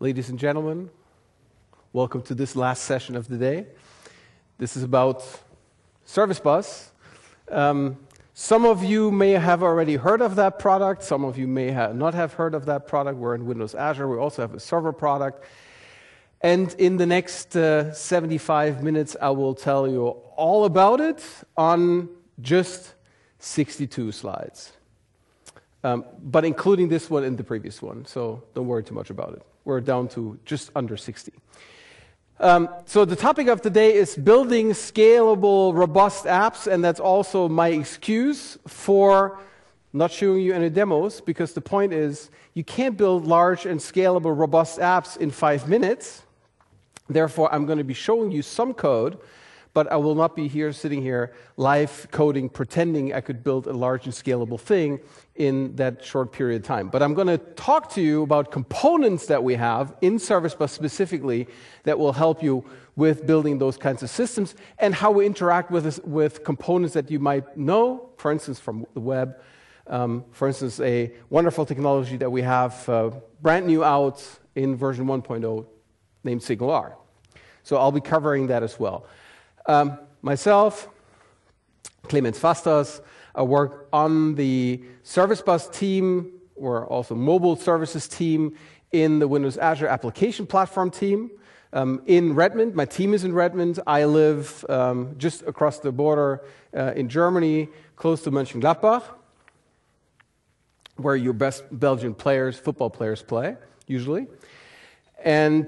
Ladies and gentlemen, welcome to this last session of the day. This is about Service Bus. Some of you may have already heard of that product. Some of you may not have heard of that product. We're in Windows Azure. We also have a server product. And in the next 75 minutes, I will tell you all about it on just 62 slides. But including this one and the previous one, so don't worry too much about it. We're down to just under 60. So the topic of the day is building scalable, robust apps, and that's also my excuse for not showing you any demos, because the point is you can't build large and scalable, robust apps in 5 minutes. Therefore, I'm going to be showing you some code, but I will not be sitting here live coding, pretending I could build a large and scalable thing in that short period of time. But I'm going to talk to you about components that we have in Service Bus specifically that will help you with building those kinds of systems and how we interact with components that you might know, for instance, from the web. For instance, a wonderful technology that we have brand new out in version 1.0 named SignalR. So I'll be covering that as well. Myself, Clemens Fastas, I work on the Service Bus team, or also mobile services team, in the Windows Azure application platform team. In Redmond, my team is in Redmond. I live just across the border in Germany, close to Mönchengladbach, where your best Belgian players, football players, play, usually. And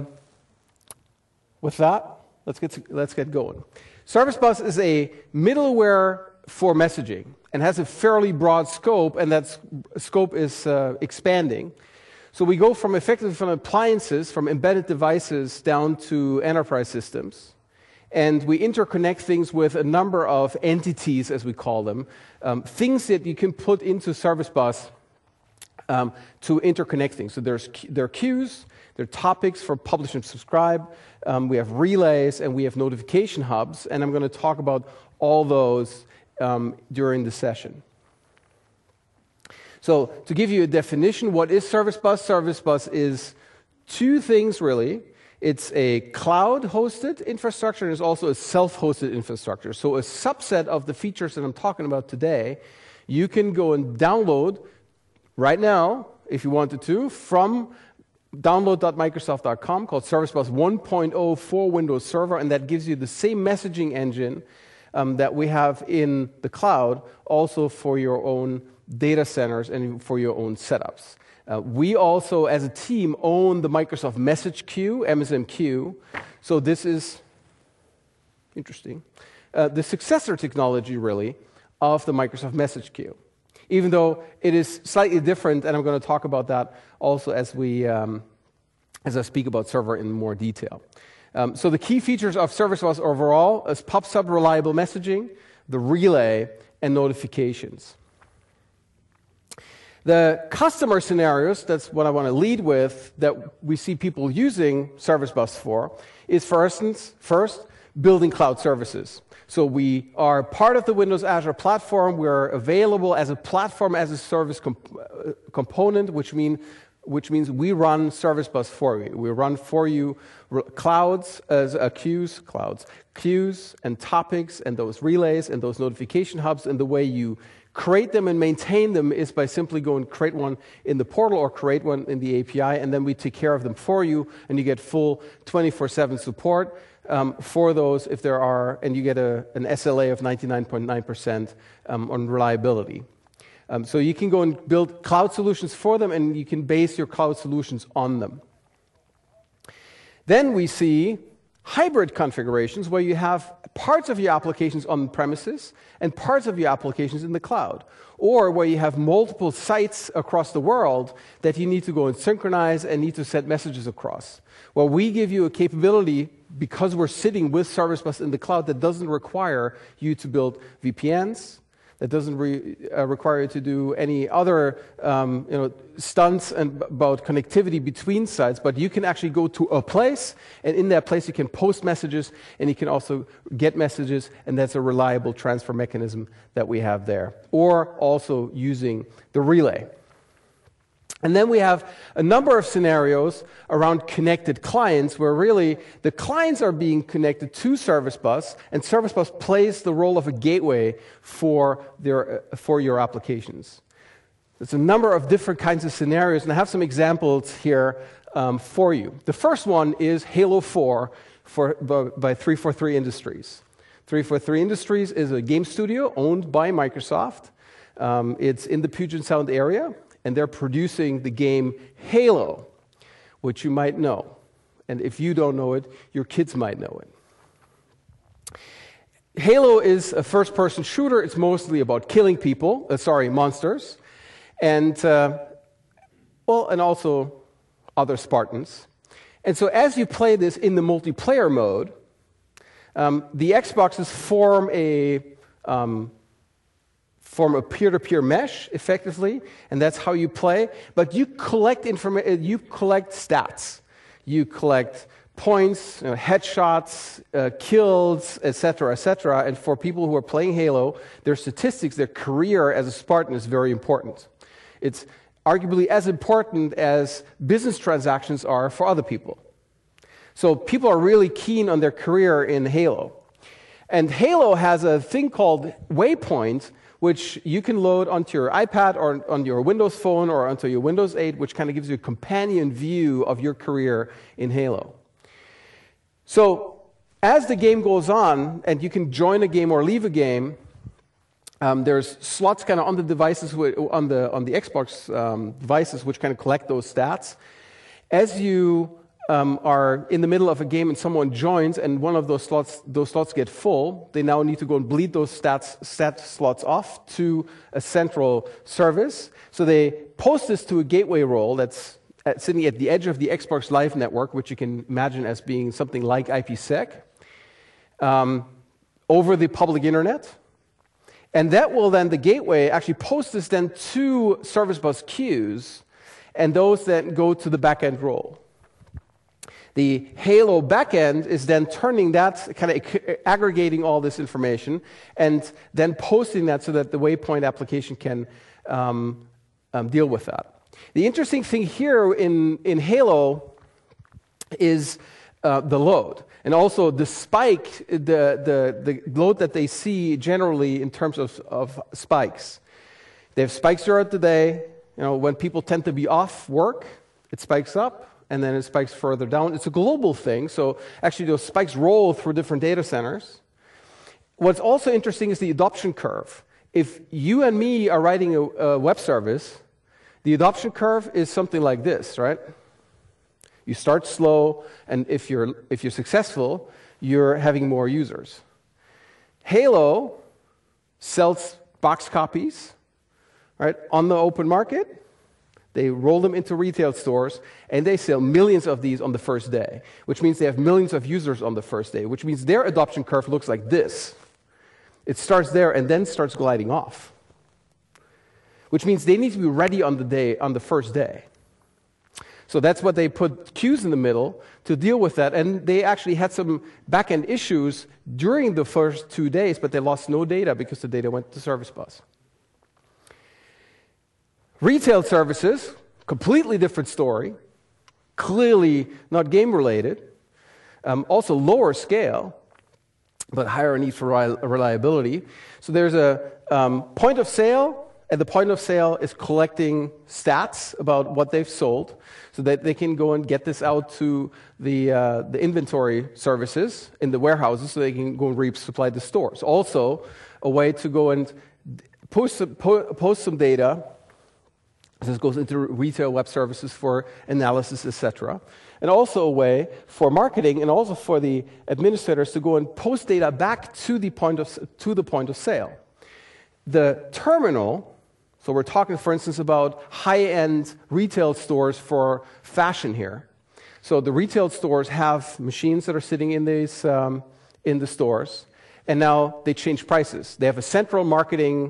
with that, let's get going. Service Bus is a middleware for messaging and has a fairly broad scope, and that scope is expanding. So we go effectively from appliances, from embedded devices, down to enterprise systems. And we interconnect things with a number of entities, as we call them, things that you can put into Service Bus to interconnect things. So there are queues, there are topics for publish and subscribe, we have relays, and we have notification hubs, and I'm going to talk about all those during the session. So to give you a definition, what is Service Bus? Service Bus is two things, really. It's a cloud-hosted infrastructure, and it's also a self-hosted infrastructure. So a subset of the features that I'm talking about today, you can go and download right now, if you wanted to, from download.microsoft.com, called Service Bus 1.0 for Windows Server, and that gives you the same messaging engine that we have in the cloud, also for your own data centers and for your own setups. We also, as a team, own the Microsoft Message Queue, MSMQ, so this is interesting. The successor technology, really, of the Microsoft Message Queue, even though it is slightly different, and I'm going to talk about that also as I speak about server in more detail. So the key features of Service Bus overall is PubSub reliable messaging, the relay, and notifications. The customer scenarios, that's what I want to lead with, that we see people using Service Bus for, is, for instance, first, building cloud services. So we are part of the Windows Azure platform. We're available as a platform as a service component, which means we run Service Bus for you. We run for you clouds as queues, and topics, and those relays, and those notification hubs, and the way you create them and maintain them is by simply going and create one in the portal or create one in the API, and then we take care of them for you, and you get full 24/7 support for those if there are, and you get an SLA of 99.9% on reliability. So you can go and build cloud solutions for them, and you can base your cloud solutions on them. Then we see hybrid configurations where you have parts of your applications on premises and parts of your applications in the cloud, or where you have multiple sites across the world that you need to go and synchronize and need to send messages across. Well, we give you a capability, because we're sitting with Service Bus in the cloud, that doesn't require you to build VPNs, that doesn't require you to do any other stunts about connectivity between sites, but you can actually go to a place, and in that place you can post messages, and you can also get messages, and that's a reliable transfer mechanism that we have there. Or also using the relay. And then we have a number of scenarios around connected clients where really the clients are being connected to Service Bus, and Service Bus plays the role of a gateway for your applications. There's a number of different kinds of scenarios, and I have some examples here for you. The first one is Halo 4 by 343 Industries. 343 Industries is a game studio owned by Microsoft. It's in the Puget Sound area, and they're producing the game Halo, which you might know. And if you don't know it, your kids might know it. Halo is a first-person shooter. It's mostly about killing monsters, and also other Spartans. And so as you play this in the multiplayer mode, the Xboxes form a peer-to-peer mesh, effectively, and that's how you play. But you collect stats. You collect points, headshots, kills, etc., And for people who are playing Halo, their statistics, their career as a Spartan is very important. It's arguably as important as business transactions are for other people. So people are really keen on their career in Halo. And Halo has a thing called Waypoint, which you can load onto your iPad or on your Windows phone or onto your Windows 8, which kind of gives you a companion view of your career in Halo. So as the game goes on, and you can join a game or leave a game, there's slots kind of on the devices, on the Xbox devices, which kind of collect those stats. As you are in the middle of a game and someone joins and one of those slots get full, they now need to go and bleed those stat slots off to a central service. So they post this to a gateway role that's sitting at the edge of the Xbox Live network, which you can imagine as being something like IPsec, over the public internet. And that will then, the gateway actually post this then to Service Bus queues, and those then go to the backend role. The Halo backend is then turning that, kind of aggregating all this information, and then posting that so that the Waypoint application can deal with that. The interesting thing here in Halo is the load, and also the spike, the load that they see generally in terms of spikes. They have spikes throughout the day. When people tend to be off work, it spikes up, and then it spikes further down. It's a global thing, so actually those spikes roll through different data centers. What's also interesting is the adoption curve. If you and me are writing a web service, the adoption curve is something like this, right? You start slow, and if you're successful, you're having more users. Halo sells box copies, right, on the open market. They roll them into retail stores, and they sell millions of these on the first day, which means they have millions of users on the first day, which means their adoption curve looks like this. It starts there and then starts gliding off, which means they need to be ready on the first day. So that's what they put queues in the middle to deal with that, and they actually had some back-end issues during the first 2 days, but they lost no data because the data went to Service Bus. Retail services, completely different story, clearly not game-related, also lower scale, but higher need for reliability. So there's a point of sale, and the point of sale is collecting stats about what they've sold so that they can go and get this out to the inventory services in the warehouses so they can go and resupply the stores. Also, a way to go and post some data. This goes into retail web services for analysis, etc. And also a way for marketing and also for the administrators to go and post data back to the point of sale. The terminal, so we're talking, for instance, about high-end retail stores for fashion here. So the retail stores have machines that are sitting in these in the stores, and now they change prices. They have a central marketing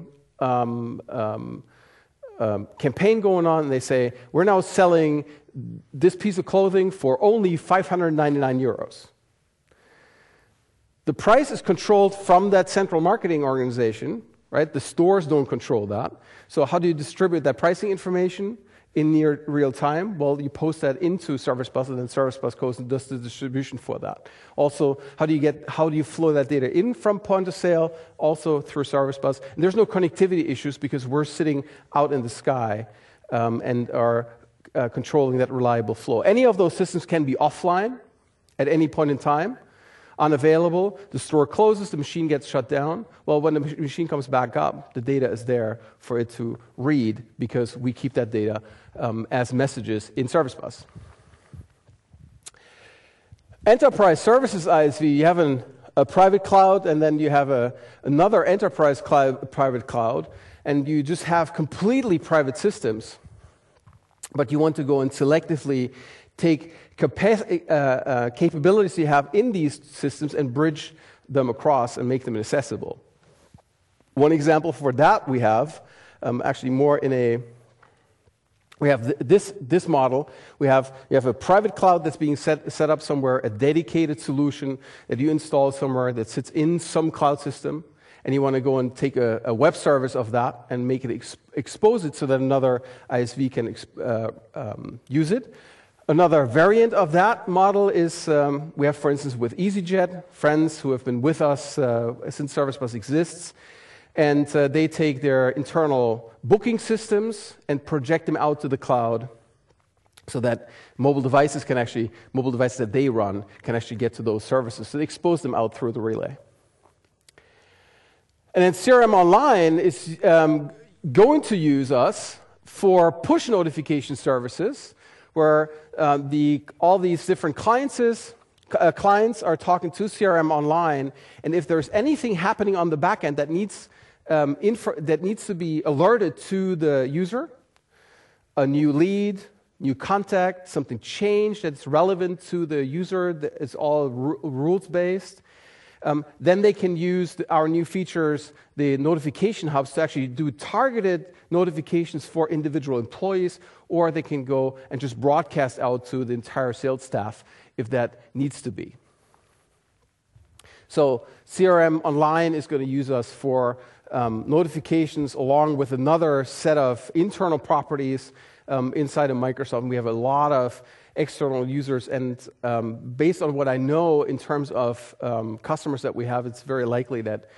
campaign going on, and they say, we're now selling this piece of clothing for only 599 euros. The price is controlled from that central marketing organization, right? The stores don't control that. So how do you distribute that pricing information? in near real time? Well, you post that into Service Bus, and then Service Bus goes and does the distribution for that. Also, how do you flow that data in from point of sale? Also through Service Bus. And there's no connectivity issues because we're sitting out in the sky and are controlling that reliable flow. Any of those systems can be offline at any point in time, unavailable, the store closes, the machine gets shut down. Well, when the machine comes back up, the data is there for it to read because we keep that data as messages in Service Bus. Enterprise Services ISV, you have a private cloud, and then you have another enterprise private cloud, and you just have completely private systems. But you want to go and selectively take capabilities you have in these systems and bridge them across and make them accessible. One example for that we have, actually more in a, we have this model. You have a private cloud that's being set up somewhere, a dedicated solution that you install somewhere that sits in some cloud system, and you want to go and take a web service of that and make it expose it so that another ISV can use it. Another variant of that model is we have, for instance, with EasyJet, friends who have been with us since Service Bus exists, and they take their internal booking systems and project them out to the cloud so that mobile devices that they run can actually get to those services. So they expose them out through the relay. And then CRM Online is going to use us for push notification services, where all these different clients are talking to CRM Online, and if there's anything happening on the back end that needs to be alerted to the user, a new lead, new contact, something changed that's relevant to the user, that is all rules-based, then they can use our new features, the notification hubs, to actually do targeted notifications for individual employees, or they can go and just broadcast out to the entire sales staff if that needs to be. So CRM Online is going to use us for notifications along with another set of internal properties inside of Microsoft. And we have a lot of external users, and based on what I know in terms of customers that we have, it's very likely that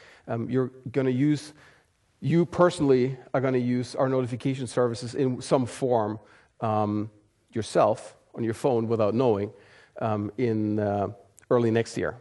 you personally are going to use our notification services in some form yourself on your phone without knowing in early next year.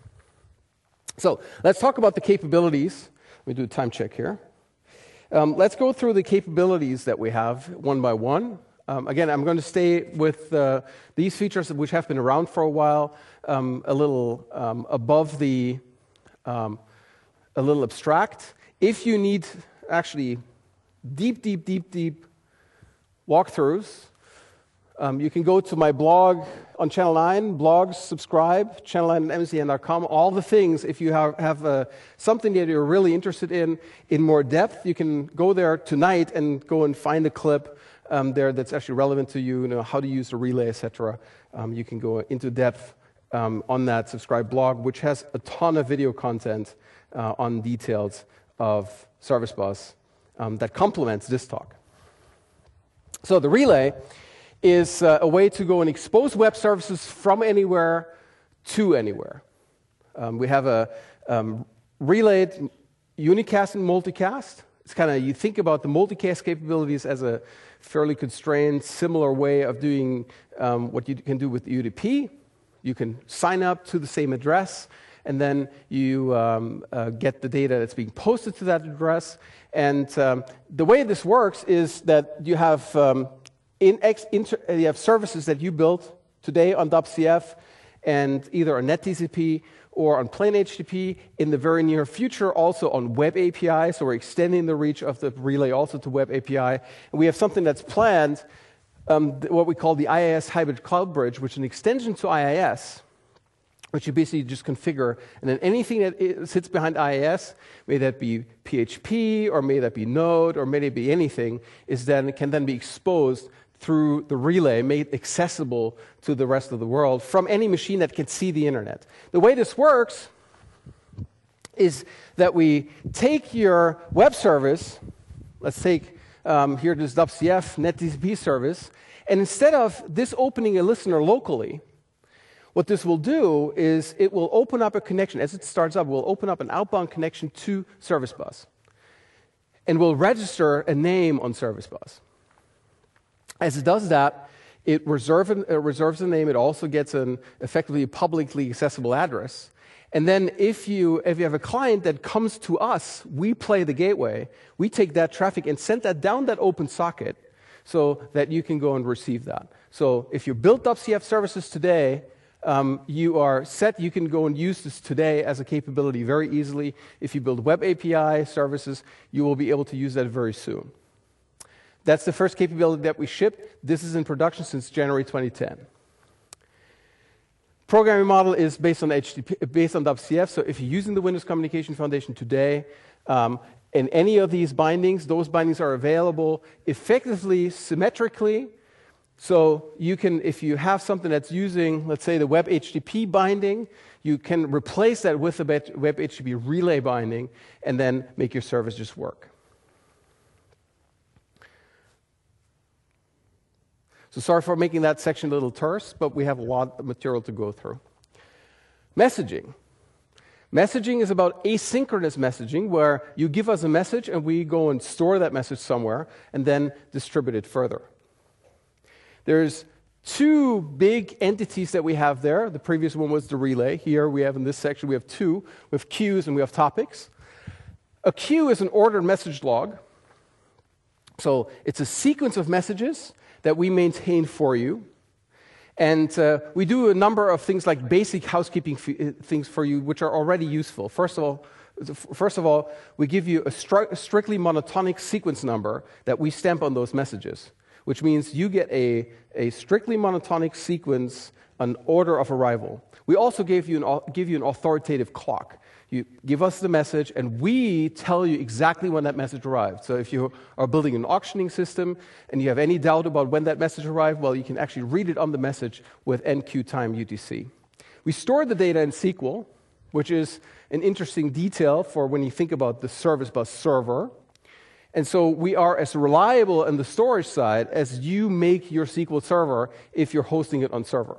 So let's talk about the capabilities. Let me do a time check here. Let's go through the capabilities that we have one by one. Again, I'm going to stay with these features which have been around for a while, a little above the, a little abstract. If you need actually deep walkthroughs, you can go to my blog on Channel 9, blogs, subscribe, channel9.mcn.com, all the things. If you have something that you're really interested in more depth, you can go there tonight and go and find a clip there that's actually relevant to you, how to use the relay, etc. You can go into depth on that subscribe blog, which has a ton of video content on details of Service Bus that complements this talk. So the relay is a way to go and expose web services from anywhere to anywhere. We have a relayed unicast and multicast. It's kind of, you think about the multicast capabilities as a fairly constrained, similar way of doing what you can do with UDP. You can sign up to the same address, and then you get the data that's being posted to that address. And the way this works is that you have you have services that you built today on WCF and either on NetTCP or on plain HTTP, in the very near future also on Web API, so we're extending the reach of the relay also to Web API. And we have something that's planned, what we call the IIS Hybrid Cloud Bridge, which is an extension to IIS, which you basically just configure, and then anything that sits behind IIS, may that be PHP, or may that be Node, or may that be anything, can then be exposed through the relay, made accessible to the rest of the world from any machine that can see the internet. The way this works is that we take your web service, let's take here this WCF NetTCP service, and instead of this opening a listener locally, what this will do is it will open up a connection. As it starts up, we'll open up an outbound connection to Service Bus, and we'll register a name on Service Bus. As it does that, it reserves a name. It also gets effectively a publicly accessible address. And then if you have a client that comes to us, we play the gateway. We take that traffic and send that down that open socket so that you can go and receive that. So if you build WCF services today, you are set. You can go and use this today as a capability very easily. If you build web API services, you will be able to use that very soon. That's the first capability that we shipped. This is in production since January 2010. Programming model is based on WCF, so if you're using the Windows Communication Foundation today, in any of these bindings, those bindings are available effectively, symmetrically. So you can, if you have something that's using, let's say, the Web HTTP binding, you can replace that with the Web HTTP relay binding and then make your service just work. So sorry for making that section a little terse, but we have a lot of material to go through. Messaging. Messaging is about asynchronous messaging, where you give us a message and we go and store that message somewhere and then distribute it further. There's two big entities that we have there. The previous one was the relay. Here we have in this section, we have two. We have queues and we have topics. A queue is an ordered message log. So it's a sequence of messages that we maintain for you. And we do a number of things like basic housekeeping things for you, which are already useful. First of all, we give you a strictly monotonic sequence number that we stamp on those messages, which means you get a strictly monotonic sequence, an order of arrival. We also give you an authoritative clock. You give us the message, and we tell you exactly when that message arrived. So if you are building an auctioning system and you have any doubt about when that message arrived, well, you can actually read it on the message with NQ time UTC. We store the data in SQL, which is an interesting detail for when you think about the Service Bus server. And so we are as reliable on the storage side as you make your SQL server if you're hosting it on server.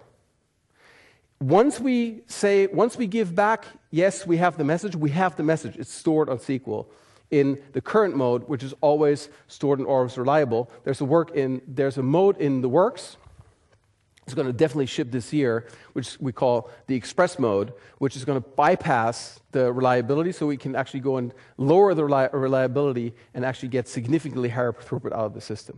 Once we give back, yes, we have the message, it's stored on SQL in the current mode, which is always stored and always reliable. There's a mode in the works. It's going to definitely ship this year, which we call the Express mode, which is going to bypass the reliability, so we can actually go and lower the reliability and actually get significantly higher throughput out of the system.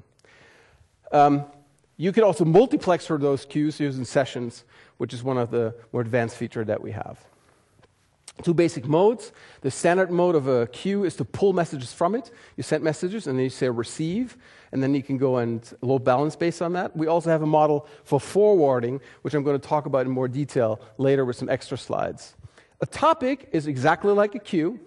You can also multiplex for those queues using sessions, which is one of the more advanced features that we have. Two basic modes. The standard mode of a queue is to pull messages from it. You send messages, and then you say receive, and then you can go and load balance based on that. We also have a model for forwarding, which I'm going to talk about in more detail later with some extra slides. A topic is exactly like a queue,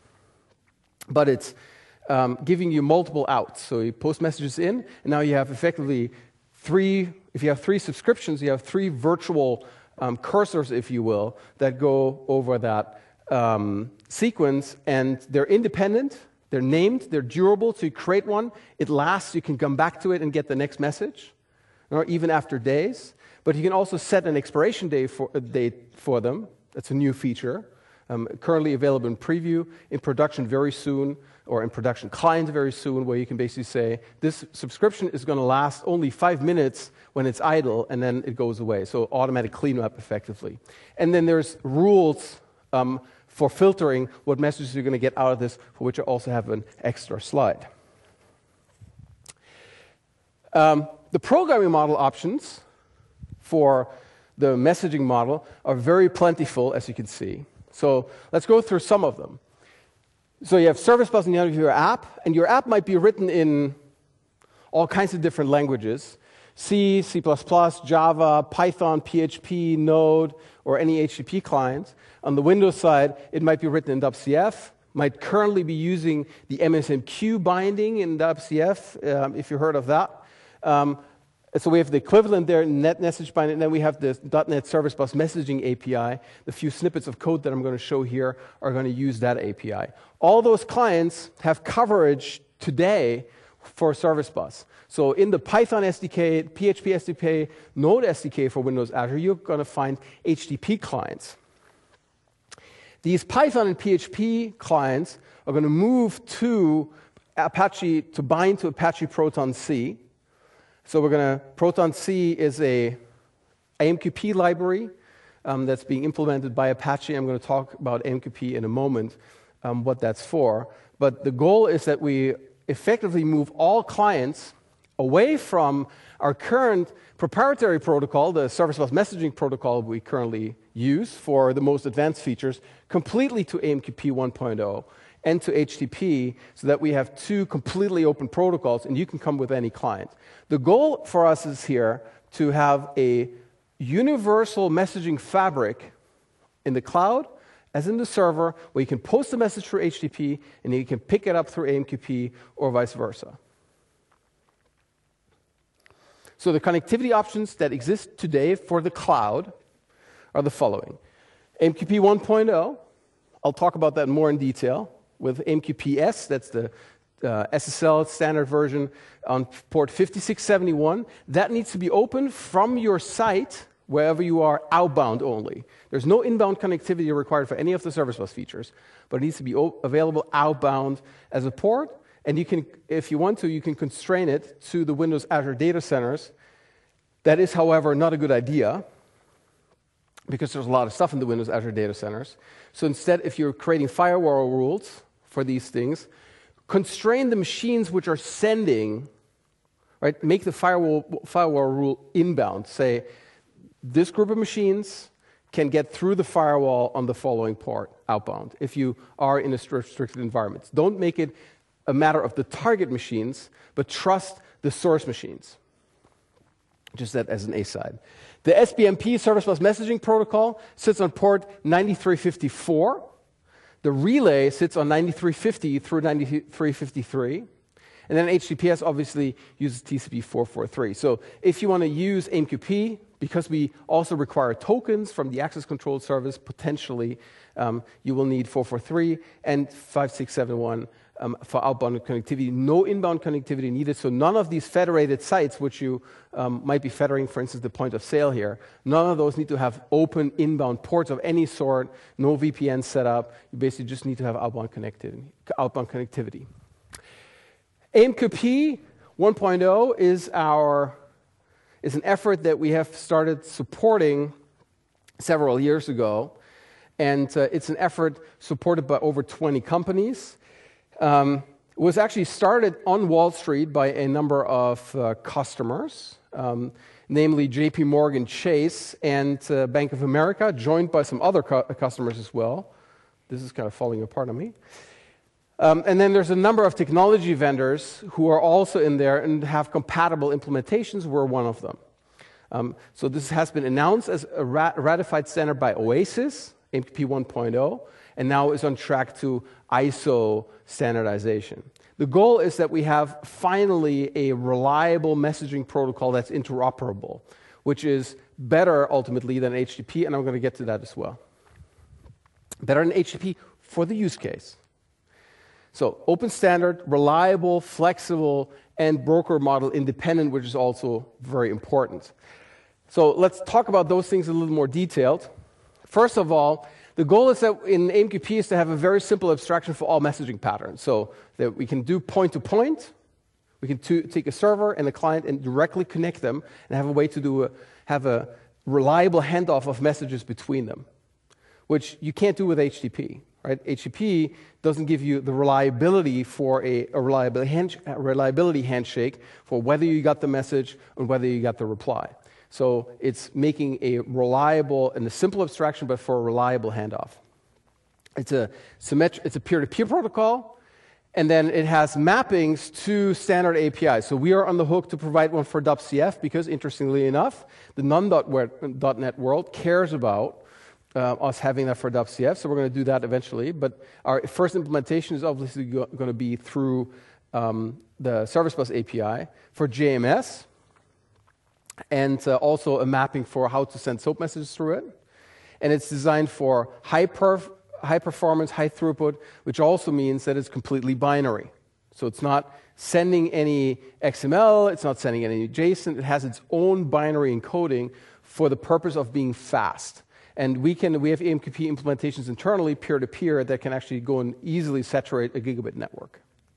but it's giving you multiple outs. So you post messages in, and now you have effectively if you have three subscriptions, you have three virtual cursors, if you will, that go over that sequence, and they're independent, they're named, they're durable, so you create one, it lasts, you can come back to it and get the next message, or even after days. But you can also set an expiration date for them. That's a new feature. Currently available in preview, in production very soon, or in production client very soon, where you can basically say, this subscription is going to last only 5 minutes when it's idle, and then it goes away. So automatic cleanup effectively. And then there's rules for filtering what messages you're going to get out of this, for which I also have an extra slide. The programming model options for the messaging model are very plentiful, as you can see. So let's go through some of them. So you have Service Bus in the end of your app, and your app might be written in all kinds of different languages. C, C++, Java, Python, PHP, Node, or any HTTP client. On the Windows side, it might be written in WCF, might currently be using the MSMQ binding in WCF, if you heard of that. So we have the equivalent there, net message binding, and then we have the .NET Service Bus messaging API. The few snippets of code that I'm going to show here are going to use that API. All those clients have coverage today for Service Bus. So in the Python SDK, PHP SDK, Node SDK for Windows Azure, you're going to find HTTP clients. These Python and PHP clients are going to move to Apache to bind to Apache Proton-C. So Proton-C is a AMQP library that's being implemented by Apache. I'm going to talk about AMQP in a moment, what that's for. But the goal is that we effectively move all clients away from our current proprietary protocol, the Service Bus messaging protocol we currently use for the most advanced features, completely to AMQP 1.0 and to HTTP, so that we have two completely open protocols, and you can come with any client. The goal for us is here to have a universal messaging fabric in the cloud as in the server, where you can post a message through HTTP, and then you can pick it up through AMQP or vice versa. So the connectivity options that exist today for the cloud are the following. AMQP 1.0, I'll talk about that more in detail. With AMQP-S, that's the SSL standard version on port 5671. That needs to be open from your site wherever you are, outbound only. There's no inbound connectivity required for any of the Service Bus features, but it needs to be available outbound as a port. And you can, if you want to, you can constrain it to the Windows Azure data centers. That is, however, not a good idea, because there's a lot of stuff in the Windows Azure data centers. So instead, if you're creating firewall rules for these things, constrain the machines which are sending, right? Make the firewall rule inbound. Say, this group of machines can get through the firewall on the following port, outbound, if you are in a restricted environment. Don't make it a matter of the target machines, but trust the source machines. Just that as an A-side. The SBMP, Service Bus Messaging Protocol, sits on port 9354. The relay sits on 9350 through 9353. And then HTTPS obviously uses TCP 443. So if you want to use AMQP, because we also require tokens from the access control service, potentially you will need 443 and 5671 for outbound connectivity. No inbound connectivity needed, so none of these federated sites, which you might be federating, for instance, the point of sale here, none of those need to have open inbound ports of any sort, no VPN setup. You basically just need to have outbound connectivity. AMQP 1.0 is an effort that we have started supporting several years ago, and it's an effort supported by over 20 companies. It was actually started on Wall Street by a number of customers, namely JP Morgan Chase and Bank of America, joined by some other customers as well. This is kind of falling apart on me. And then there's a number of technology vendors who are also in there and have compatible implementations. We're one of them. So this has been announced as a ratified standard by OASIS, AMQP 1.0, and now is on track to ISO standardization. The goal is that we have finally a reliable messaging protocol that's interoperable, which is better ultimately than HTTP, and I'm going to get to that as well. Better than HTTP for the use case. So open standard, reliable, flexible, and broker model independent, which is also very important. So let's talk about those things a little more detailed. First of all, the goal is that in AMQP is to have a very simple abstraction for all messaging patterns, so that we can do point-to-point. We can take a server and a client and directly connect them and have a way to have a reliable handoff of messages between them, which you can't do with HTTP. Right? HTTP doesn't give you the reliability for a reliability handshake for whether you got the message and whether you got the reply. So it's making a reliable and a simple abstraction, but for a reliable handoff. It's a peer-to-peer protocol, and then it has mappings to standard APIs. So we are on the hook to provide one for WCF because, interestingly enough, the non.NET world cares about us having that for WCF, so we're going to do that eventually. But our first implementation is obviously going to be through the Service Bus API for JMS, and also a mapping for how to send SOAP messages through it. And it's designed for high performance, high throughput, which also means that it's completely binary. So it's not sending any XML, it's not sending any JSON, it has its own binary encoding for the purpose of being fast. And we have AMQP implementations internally, peer-to-peer, that can actually go and easily saturate a gigabit network.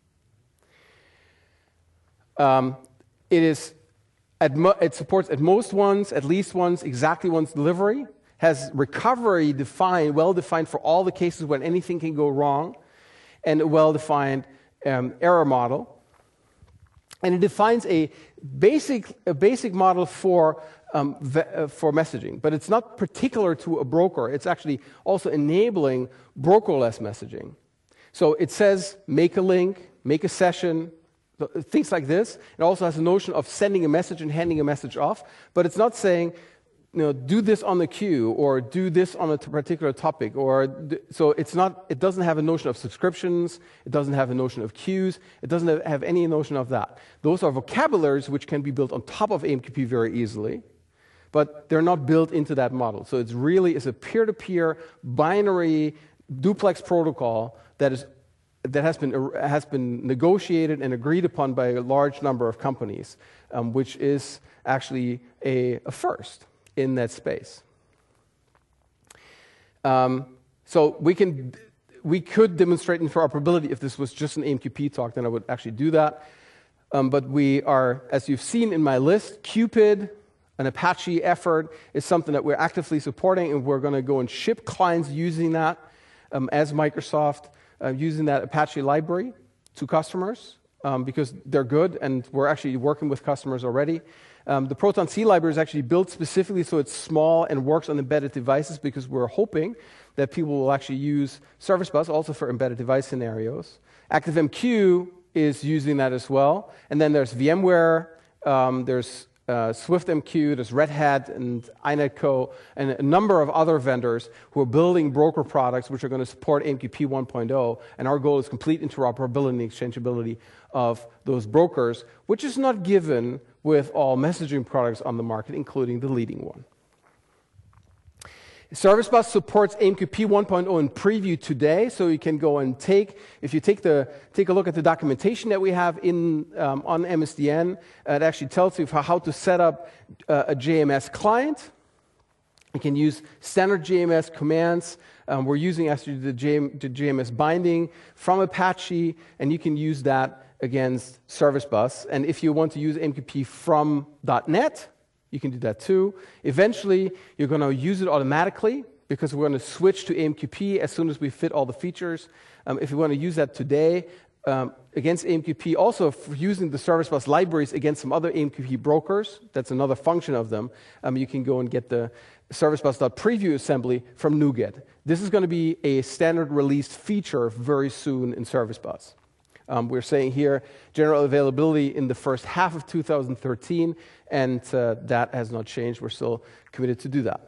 It supports at most ones, at least ones, exactly ones delivery, has recovery well-defined for all the cases when anything can go wrong, and a well-defined error model. And it defines a basic model for messaging, but it's not particular to a broker. It's actually also enabling brokerless messaging. So it says make a link, make a session, things like this. It also has a notion of sending a message and handing a message off, but it's not saying, do this on the queue or do this on a particular topic. So it doesn't have a notion of subscriptions. It doesn't have a notion of queues. It doesn't have any notion of that. Those are vocabularies which can be built on top of AMQP very easily, but they're not built into that model. So it's a peer-to-peer binary duplex protocol that has been negotiated and agreed upon by a large number of companies, which is actually a first in that space. So we could demonstrate interoperability if this was just an AMQP talk, then I would actually do that. But we are, as you've seen in my list, Cupid, an Apache effort, is something that we're actively supporting, and we're going to go and ship clients using that as Microsoft, using that Apache library to customers because they're good, and we're actually working with customers already. The Proton C library is actually built specifically so it's small and works on embedded devices because we're hoping that people will actually use Service Bus also for embedded device scenarios. ActiveMQ is using that as well. And then there's VMware, there's SwiftMQ, there's Red Hat and iNetCo, and a number of other vendors who are building broker products which are going to support AMQP 1.0. And our goal is complete interoperability and exchangeability of those brokers, which is not given with all messaging products on the market, including the leading one. Service Bus supports AMQP 1.0 in preview today, so you can go and take a look at the documentation that we have on MSDN. It actually tells you how to set up a JMS client. You can use standard JMS commands. We're using actually the JMS binding from Apache, and you can use that against Service Bus. And if you want to use AMQP from .NET, you can do that too. Eventually, you're going to use it automatically because we're going to switch to AMQP as soon as we fit all the features. If you want to use that today against AMQP, also for using the Service Bus libraries against some other AMQP brokers, that's another function of them, you can go and get the Service Bus.preview assembly from NuGet. This is going to be a standard released feature very soon in Service Bus. We're saying here general availability in the first half of 2013, and that has not changed. We're still committed to do that.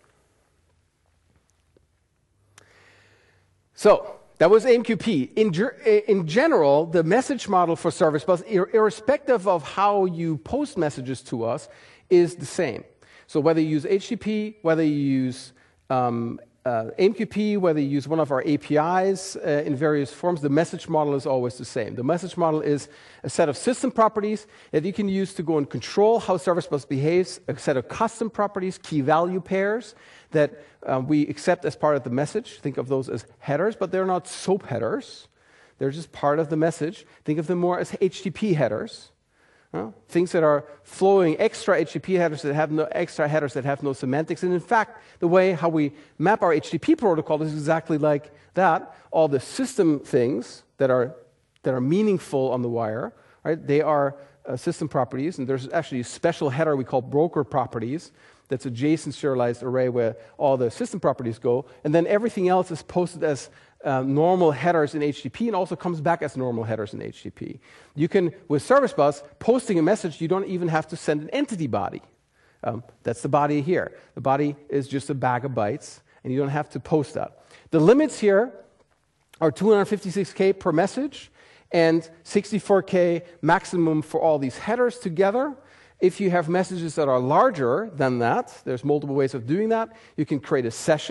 So that was AMQP. In general, the message model for Service Bus, irrespective of how you post messages to us, is the same. So whether you use HTTP, whether you use AMQP, whether you use one of our APIs in various forms, the message model is always the same. The message model is a set of system properties that you can use to go and control how Service Bus behaves, a set of custom properties, key value pairs that we accept as part of the message. Think of those as headers, but they're not SOAP headers. They're just part of the message. Think of them more as HTTP headers. Things that are flowing extra HTTP headers that have no semantics. And in fact, the way how we map our HTTP protocol is exactly like that. All the system things that are meaningful on the wire, right? They are system properties, and there's actually a special header we call broker properties. That's a JSON serialized array where all the system properties go, and then everything else is posted as normal headers in HTTP and also comes back as normal headers in HTTP. You can, with Service Bus, posting a message, you don't even have to send an entity body. That's the body here. The body is just a bag of bytes, and you don't have to post that. The limits here are 256K per message and 64K maximum for all these headers together. If you have messages that are larger than that, there's multiple ways of doing that. You can create a session.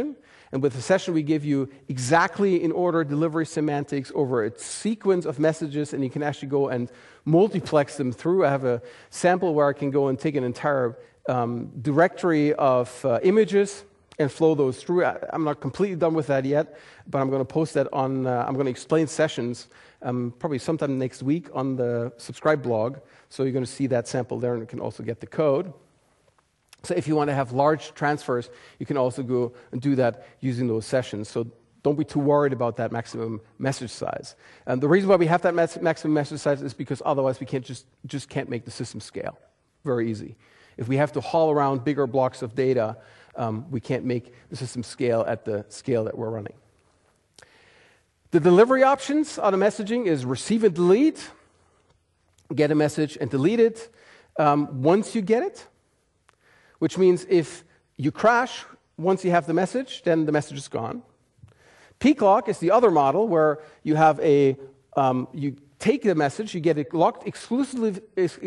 And with the session, we give you exactly in order delivery semantics over a sequence of messages, and you can actually go and multiplex them through. I have a sample where I can go and take an entire directory of images and flow those through. I'm not completely done with that yet, but I'm going to post that on, I'm going to explain sessions probably sometime next week on the Subscribe blog. So you're going to see that sample there, and you can also get the code. So if you want to have large transfers, you can also go and do that using those sessions. So don't be too worried about that maximum message size. And the reason why we have that maximum message size is because otherwise we can't just can't make the system scale. Very easy. If we have to haul around bigger blocks of data, we can't make the system scale at the scale that we're running. The delivery options on the messaging is receive and delete, get a message and delete it once you get it. Which means if you crash, once you have the message, then the message is gone. Peak lock is the other model where you have you take the message, you get it locked exclusively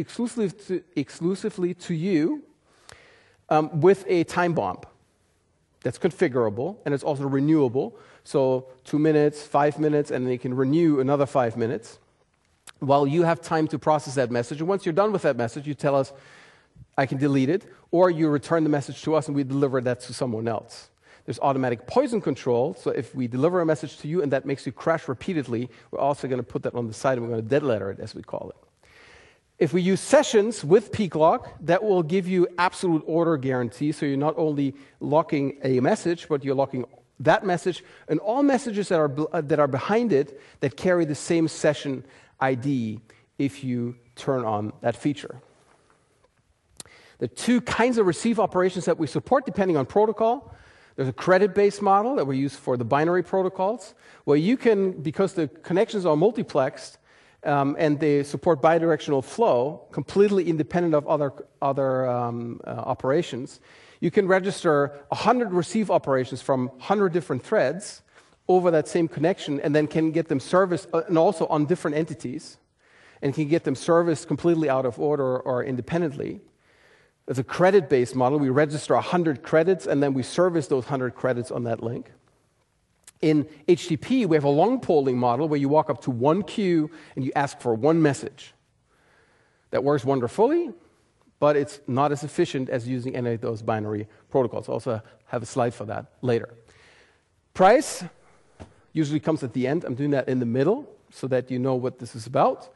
to you with a time bomb that's configurable, and it's also renewable. So 2 minutes, 5 minutes, and then you can renew another 5 minutes while you have time to process that message. And once you're done with that message, you tell us, I can delete it, or you return the message to us and we deliver that to someone else. There's automatic poison control, so if we deliver a message to you and that makes you crash repeatedly, we're also going to put that on the side and we're going to dead letter it, as we call it. If we use sessions with peak lock, that will give you absolute order guarantee, so you're not only locking a message, but you're locking that message and all messages that are behind it that carry the same session ID if you turn on that feature. The two kinds of receive operations that we support depending on protocol. There's a credit-based model that we use for the binary protocols, where you can, because the connections are multiplexed and they support bidirectional flow, completely independent of other operations, you can register 100 receive operations from 100 different threads over that same connection, and then can get them serviced, and also on different entities, and can get them serviced completely out of order or independently. As a credit-based model, we register 100 credits, and then we service those 100 credits on that link. In HTTP, we have a long polling model where you walk up to one queue and you ask for one message. That works wonderfully, but it's not as efficient as using any of those binary protocols. I'll also have a slide for that later. Price usually comes at the end. I'm doing that in the middle so that you know what this is about.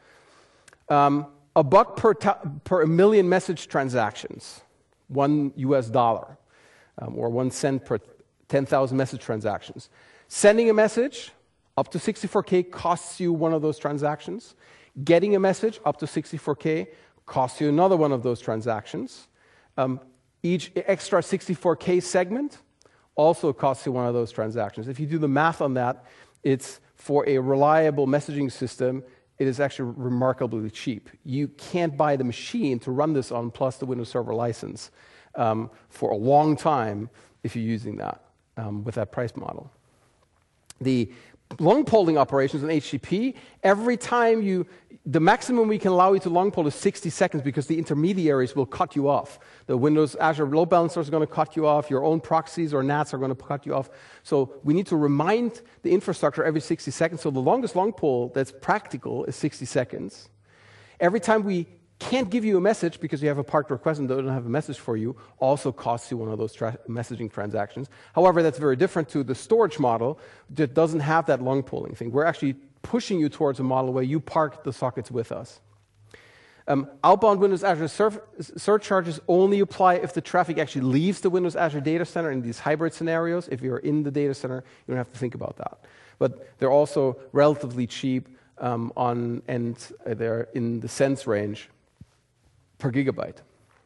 $1 per a million message transactions, $1 US, or 1 cent per 10,000 message transactions. Sending a message up to 64K costs you one of those transactions. Getting a message up to 64K costs you another one of those transactions. Each extra 64K segment also costs you one of those transactions. If you do the math on that, it's for a reliable messaging system, it is actually remarkably cheap. You can't buy the machine to run this on plus the Windows Server license for a long time if you're using that with that price model. The long polling operations in HTTP, every time the maximum we can allow you to long poll is 60 seconds because the intermediaries will cut you off. The Windows Azure load balancer is going to cut you off. Your own proxies or NATs are going to cut you off. So we need to remind the infrastructure every 60 seconds. So the longest long poll that's practical is 60 seconds. Every time we can't give you a message because you have a parked request and they don't have a message for you, also costs you one of those messaging transactions. However, that's very different to the storage model that doesn't have that long polling thing. We're actually pushing you towards a model where you park the sockets with us. Outbound Windows Azure surcharges only apply if the traffic actually leaves the Windows Azure data center in these hybrid scenarios. If you're in the data center, you don't have to think about that. But they're also relatively cheap and they're in the cents range per gigabyte.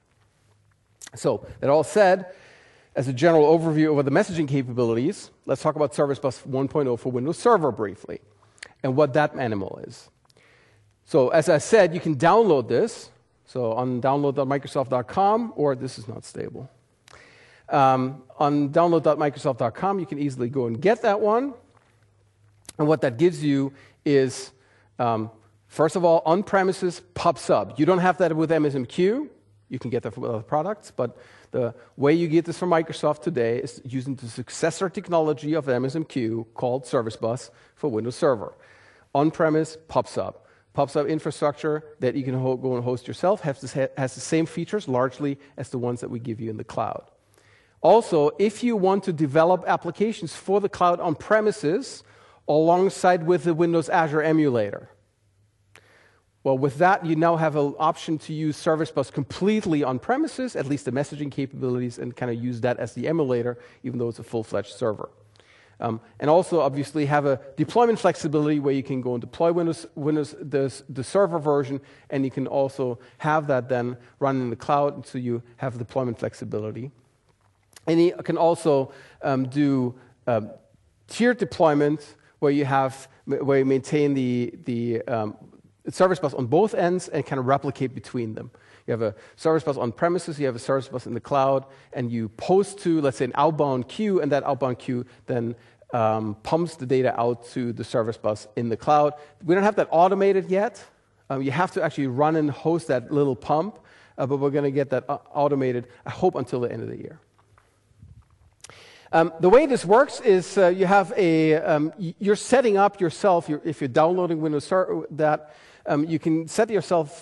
So, that all said, as a general overview over the messaging capabilities, let's talk about Service Bus 1.0 for Windows Server briefly, and what that animal is. So, as I said, you can download this. So, on download.microsoft.com, or this is not stable. On download.microsoft.com, you can easily go and get that one. And what that gives you is first of all, on-premises PubSub. You don't have that with MSMQ. You can get that with other products, but The way you get this from Microsoft today is using the successor technology of MSMQ called Service Bus for Windows Server. On-premise, PubSub. PubSub infrastructure that you can go and host yourself has the same features largely as the ones that we give you in the cloud. Also, if you want to develop applications for the cloud on premises alongside with the Windows Azure emulator, well, with that, you now have an option to use Service Bus completely on premises, at least the messaging capabilities, and kind of use that as the emulator, even though it's a full-fledged server. And also, obviously, have a deployment flexibility where you can go and deploy the server version, and you can also have that then run in the cloud, so you have deployment flexibility. And you can also do tiered deployment where you maintain the Service Bus on both ends and kind of replicate between them. You have a Service Bus on premises, you have a Service Bus in the cloud, and you post to, let's say, an outbound queue, and that outbound queue then pumps the data out to the Service Bus in the cloud. We don't have that automated yet. You have to actually run and host that little pump, but we're going to get that automated, I hope, until the end of the year. The way this works is you have you're setting up yourself, if you're downloading Windows Server, you can set yourself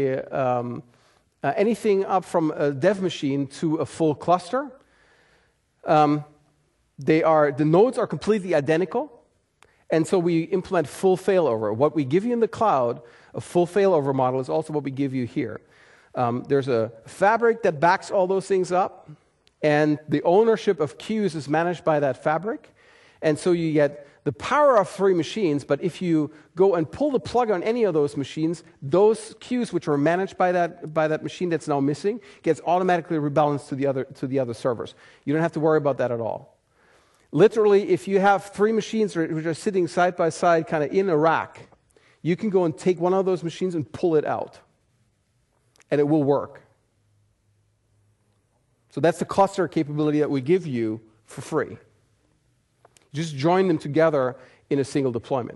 anything up from a dev machine to a full cluster. The nodes are completely identical, and so we implement full failover. What we give you in the cloud, a full failover model, is also what we give you here. There's a fabric that backs all those things up, and the ownership of queues is managed by that fabric, and so you get the power of 3 machines, but if you go and pull the plug on any of those machines, those queues which are managed by that machine that's now missing gets automatically rebalanced to the other servers. You don't have to worry about that at all. Literally, if you have 3 machines which are sitting side by side kind of in a rack, you can go and take one of those machines and pull it out, and it will work. So that's the cluster capability that we give you for free. Just join them together in a single deployment.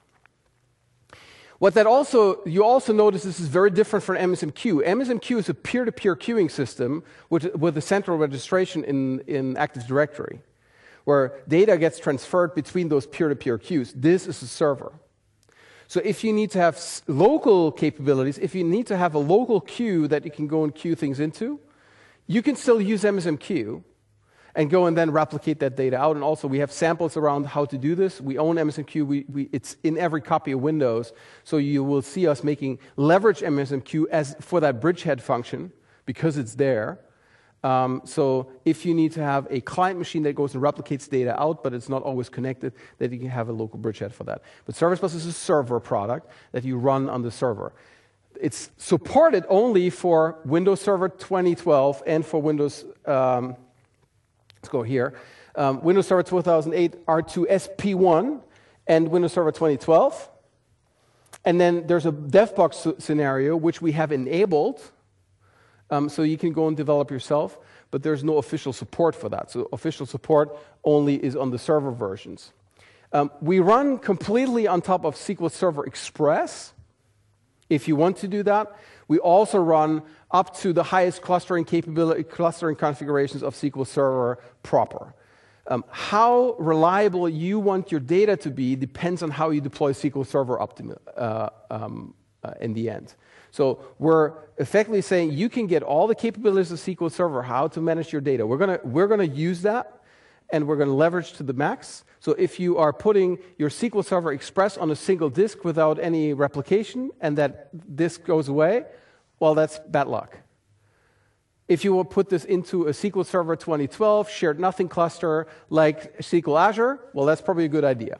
You also notice this is very different from MSMQ. MSMQ is a peer-to-peer queuing system with a central registration in Active Directory, where data gets transferred between those peer-to-peer queues. This is a server. So if you need to have local capabilities, if you need to have a local queue that you can go and queue things into, you can still use MSMQ and go and then replicate that data out. And also, we have samples around how to do this. We own MSMQ. It's in every copy of Windows. So you will see us leverage MSMQ for that bridgehead function because it's there. So if you need to have a client machine that goes and replicates data out, but it's not always connected, then you can have a local bridgehead for that. But Service Bus is a server product that you run on the server. It's supported only for Windows Server 2012 and for Windows... let's go here. Windows Server 2008 R2 SP1 and Windows Server 2012. And then there's a DevBox scenario which we have enabled, so you can go and develop yourself, but there's no official support for that. So official support only is on the server versions. We run completely on top of SQL Server Express, if you want to do that. We also run up to the highest clustering configurations of SQL Server proper. How reliable you want your data to be depends on how you deploy SQL Server in the end. So we're effectively saying you can get all the capabilities of SQL Server, how to manage your data. We're gonna use that, and we're going to leverage to the max. So if you are putting your SQL Server Express on a single disk without any replication, and that disk goes away, well, that's bad luck. If you will put this into a SQL Server 2012 shared nothing cluster like SQL Azure, well, that's probably a good idea.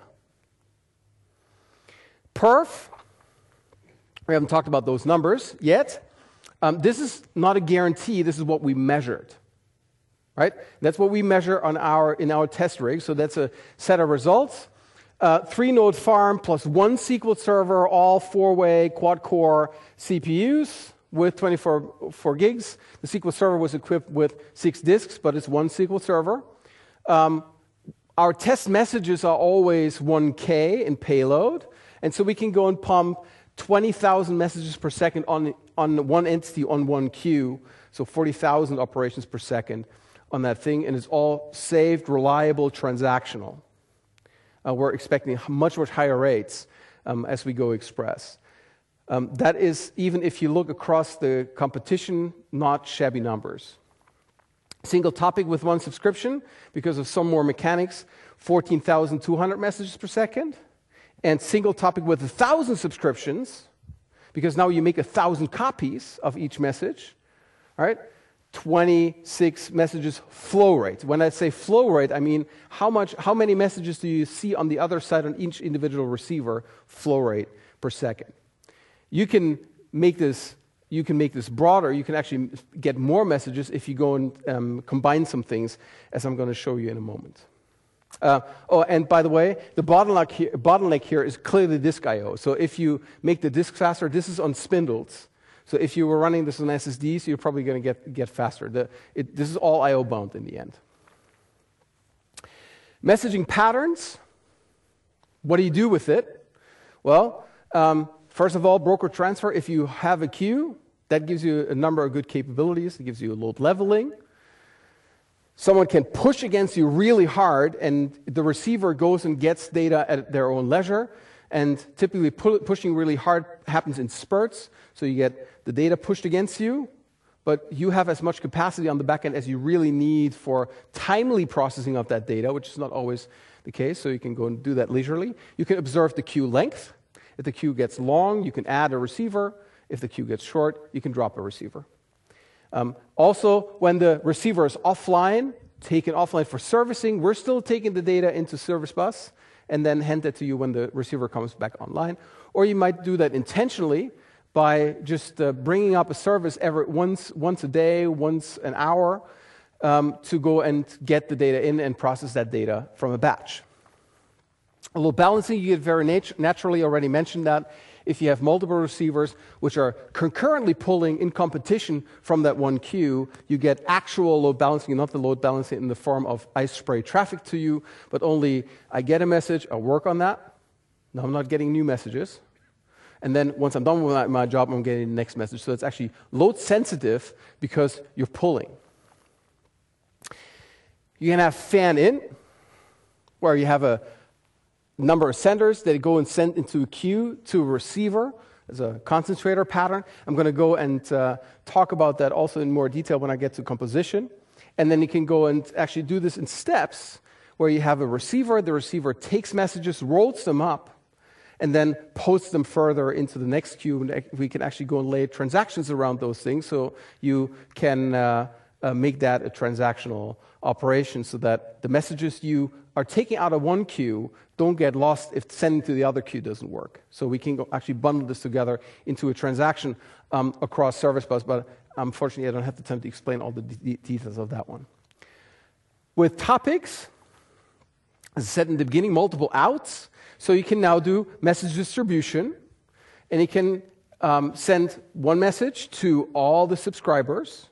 Perf, we haven't talked about those numbers yet. This is not a guarantee, this is what we measured. Right? That's what we measure in our test rig, so that's a set of results. 3-node farm plus 1 SQL server, all 4-way quad-core CPUs with 24 gigs. The SQL server was equipped with 6 disks, but it's 1 SQL server. Our test messages are always 1K in payload, And so we can go and pump 20,000 messages per second on one entity on one queue, so 40,000 operations per second on that thing, and it's all saved, reliable, transactional. We're expecting much, much higher rates as we go express. That is, even if you look across the competition, not shabby numbers. Single topic with one subscription, because of some more mechanics, 14,200 messages per second. And single topic with 1,000 subscriptions, because now you make 1,000 copies of each message, all right? 26 messages flow rate. When I say flow rate, I mean how many messages do you see on the other side on each individual receiver flow rate per second. You can make this broader. You can actually get more messages if you go and combine some things, as I'm going to show you in a moment. And by the way, the bottleneck here is clearly disk I/O. So if you make the disk faster, this is on spindles. So if you were running this on SSDs, you're probably going to get faster. This is all I/O bound in the end. Messaging patterns. What do you do with it? Well, first of all, broker transfer. If you have a queue, that gives you a number of good capabilities. It gives you load leveling. Someone can push against you really hard, and the receiver goes and gets data at their own leisure. And typically, pushing really hard happens in spurts. So you get the data pushed against you, but you have as much capacity on the back end as you really need for timely processing of that data, which is not always the case. So you can go and do that leisurely. You can observe the queue length. If the queue gets long, you can add a receiver. If the queue gets short, you can drop a receiver. Also, when the receiver is offline, taken offline for servicing, we're still taking the data into Service Bus and then hand that to you when the receiver comes back online. Or you might do that intentionally by just bringing up a service once a day, once an hour, to go and get the data in and process that data from a batch. A load balancing, you get very naturally, already mentioned that. If you have multiple receivers which are concurrently pulling in competition from that one queue, you get actual load balancing, not the load balancing in the form of I spray traffic to you, but only I get a message, I work on that. Now I'm not getting new messages. And then once I'm done with my job, I'm getting the next message. So it's actually load sensitive because you're pulling. You can have fan in, where you have a number of senders that go and send into a queue to a receiver as a concentrator pattern. I'm going to go and talk about that also in more detail when I get to composition. And then you can go and actually do this in steps, where you have a receiver. The receiver takes messages, rolls them up, and then posts them further into the next queue. And we can actually go and lay transactions around those things, so you can make that a transactional operation, so that the messages you are taking out of one queue don't get lost if sending to the other queue doesn't work. So we can actually bundle this together into a transaction across Service Bus, but unfortunately I don't have the time to explain all the details of that one. With topics, as I said in the beginning, multiple outs. So you can now do message distribution, and you can send one message to all the subscribers.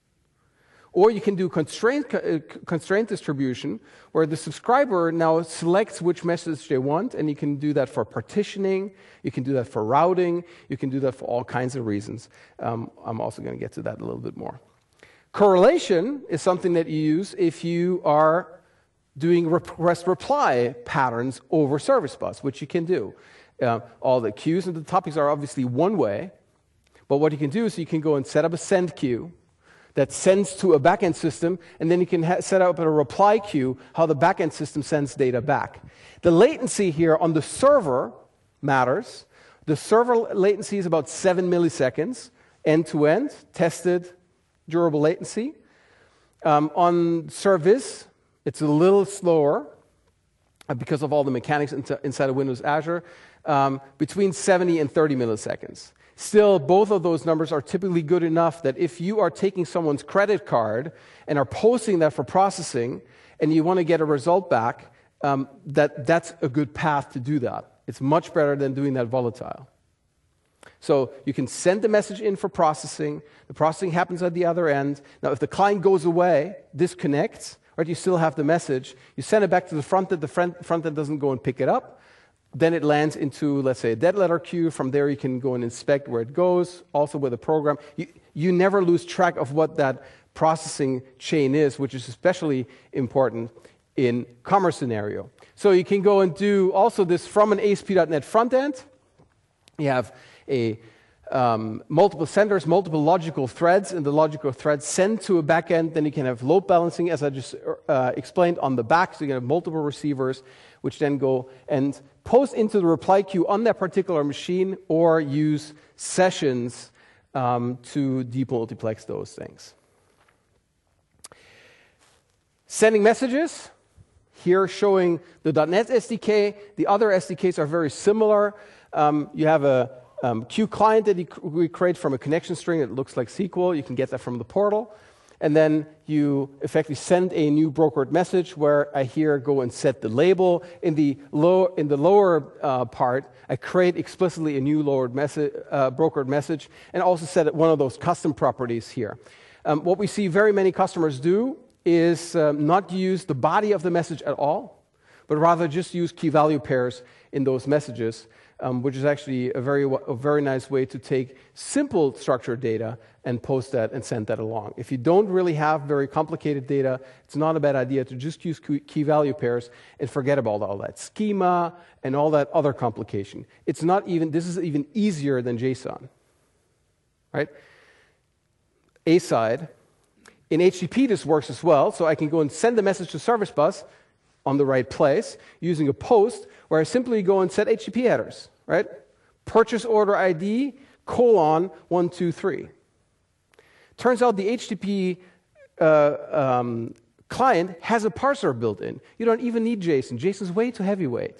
Or you can do constraint distribution, where the subscriber now selects which message they want, and you can do that for partitioning, you can do that for routing, you can do that for all kinds of reasons. I'm also going to get to that a little bit more. Correlation is something that you use if you are doing request-reply patterns over Service Bus, which you can do. All the queues and the topics are obviously one way, but what you can do is you can go and set up a send queue that sends to a backend system, and then you can set up a reply queue, how the backend system sends data back. The latency here on the server matters. The server latency is about 7 milliseconds, end-to-end, tested, durable latency. On service, it's a little slower because of all the mechanics inside of Windows Azure, between 70 and 30 milliseconds. Still, both of those numbers are typically good enough that if you are taking someone's credit card and are posting that for processing, and you want to get a result back, that's a good path to do that. It's much better than doing that volatile. So you can send the message in for processing. The processing happens at the other end. Now, if the client goes away, disconnects, right, you still have the message. You send it back to the front end. The front end doesn't go and pick it up. then it lands into, let's say, a dead letter queue. From there, you can go and inspect where it goes, also with a program. You never lose track of what that processing chain is, which is especially important in commerce scenario. So you can go and do also this from an ASP.NET front end. You have multiple senders, multiple logical threads, and the logical threads send to a backend. Then you can have load balancing, as I just explained, on the back. So you can have multiple receivers, which then go and post into the reply queue on that particular machine, or use sessions to demultiplex those things. Sending messages. Here showing the .NET SDK. The other SDKs are very similar. You have a queue client that we create from a connection string that looks like SQL. You can get that from the portal. And then you effectively send a new brokered message where I here go and set the label. In the lower part, I create explicitly a new brokered message and also set one of those custom properties here. What we see very many customers do is not use the body of the message at all, but rather just use key value pairs in those messages, which is actually a very nice way to take simple structured data and post that and send that along. If you don't really have very complicated data, it's not a bad idea to just use key value pairs and forget about all that schema and all that other complication. This is even easier than JSON, right? A-side. In HTTP, this works as well, so I can go and send the message to Service Bus on the right place using a post where I simply go and set HTTP headers, right? Purchase order ID, :123. Turns out the HTTP client has a parser built in. You don't even need JSON. JSON's way too heavyweight.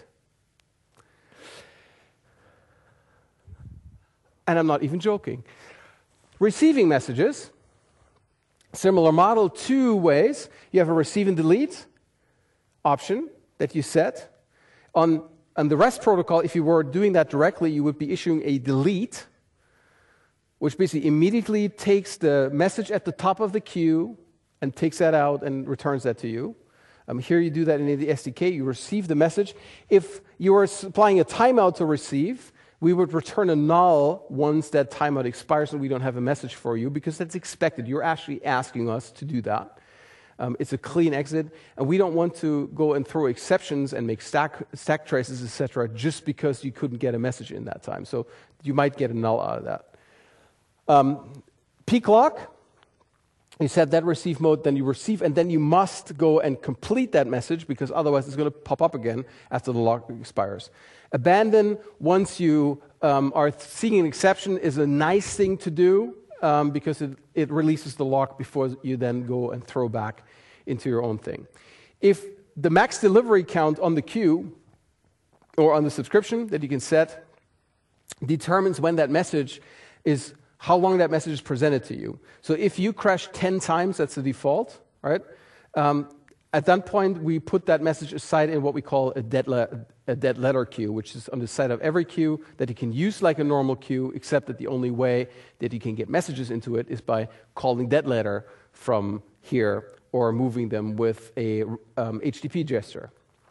And I'm not even joking. Receiving messages. Similar model, two ways. You have a receive and delete option that you set. On the REST protocol, if you were doing that directly, you would be issuing a delete, which basically immediately takes the message at the top of the queue and takes that out and returns that to you. Here you do that in the SDK. You receive the message. If you are supplying a timeout to receive, we would return a null once that timeout expires and we don't have a message for you, because that's expected. You're actually asking us to do that. It's a clean exit, and we don't want to go and throw exceptions and make stack traces, etc., just because you couldn't get a message in that time. So you might get a null out of that. Peak lock. You set that receive mode, then you receive, and then you must go and complete that message, because otherwise it's going to pop up again after the lock expires. Abandon, once you are seeing an exception, is a nice thing to do, because it releases the lock before you then go and throw back into your own thing. If the max delivery count on the queue or on the subscription that you can set determines when that message is, how long that message is presented to you. So if you crash 10 times, that's the default, right? At that point, we put that message aside in what we call a dead letter queue, which is on the side of every queue that you can use like a normal queue, except that the only way that you can get messages into it is by calling dead letter from here or moving them with a HTTP gesture.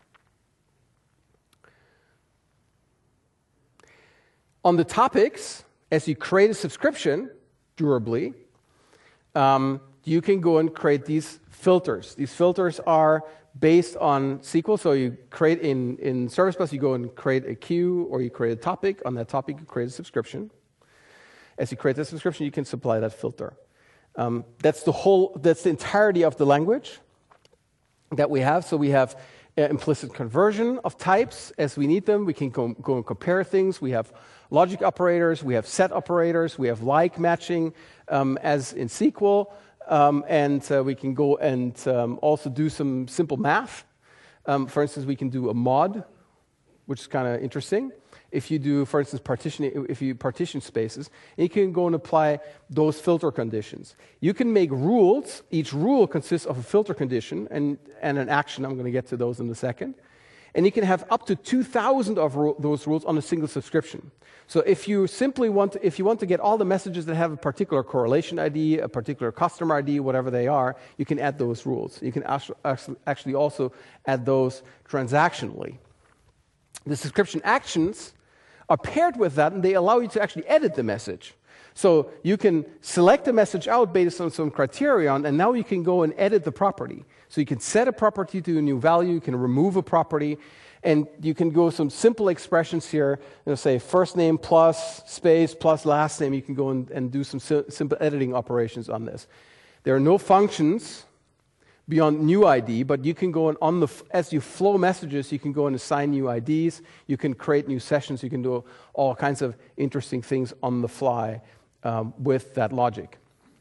On the topics, as you create a subscription durably, you can go and create these filters. These filters are based on SQL. So you create in Service Bus, you go and create a queue, or you create a topic. On that topic, you create a subscription. As you create the subscription, you can supply that filter. That's the entirety of the language that we have. So we have implicit conversion of types as we need them. We can go and compare things. We have logic operators. We have set operators. We have like matching as in SQL. And we can go and also do some simple math. For instance, we can do a mod, which is kind of interesting. If you do, for instance, if you partition spaces, you can go and apply those filter conditions. You can make rules. Each rule consists of a filter condition and an action. I'm going to get to those in a second. And you can have up to 2,000 of those rules on a single subscription. So if you want to get all the messages that have a particular correlation ID, a particular customer ID, whatever they are, you can add those rules. You can actually also add those transactionally. The subscription actions are paired with that, and they allow you to actually edit the message. So you can select the message out based on some criterion, and now you can go and edit the property. So you can set a property to a new value, you can remove a property, and you can go some simple expressions here, say first name plus space plus last name. You can go and do some simple editing operations on this. There are no functions beyond new ID, but you can go and as you flow messages, you can go and assign new IDs, you can create new sessions, you can do all kinds of interesting things on the fly with that logic.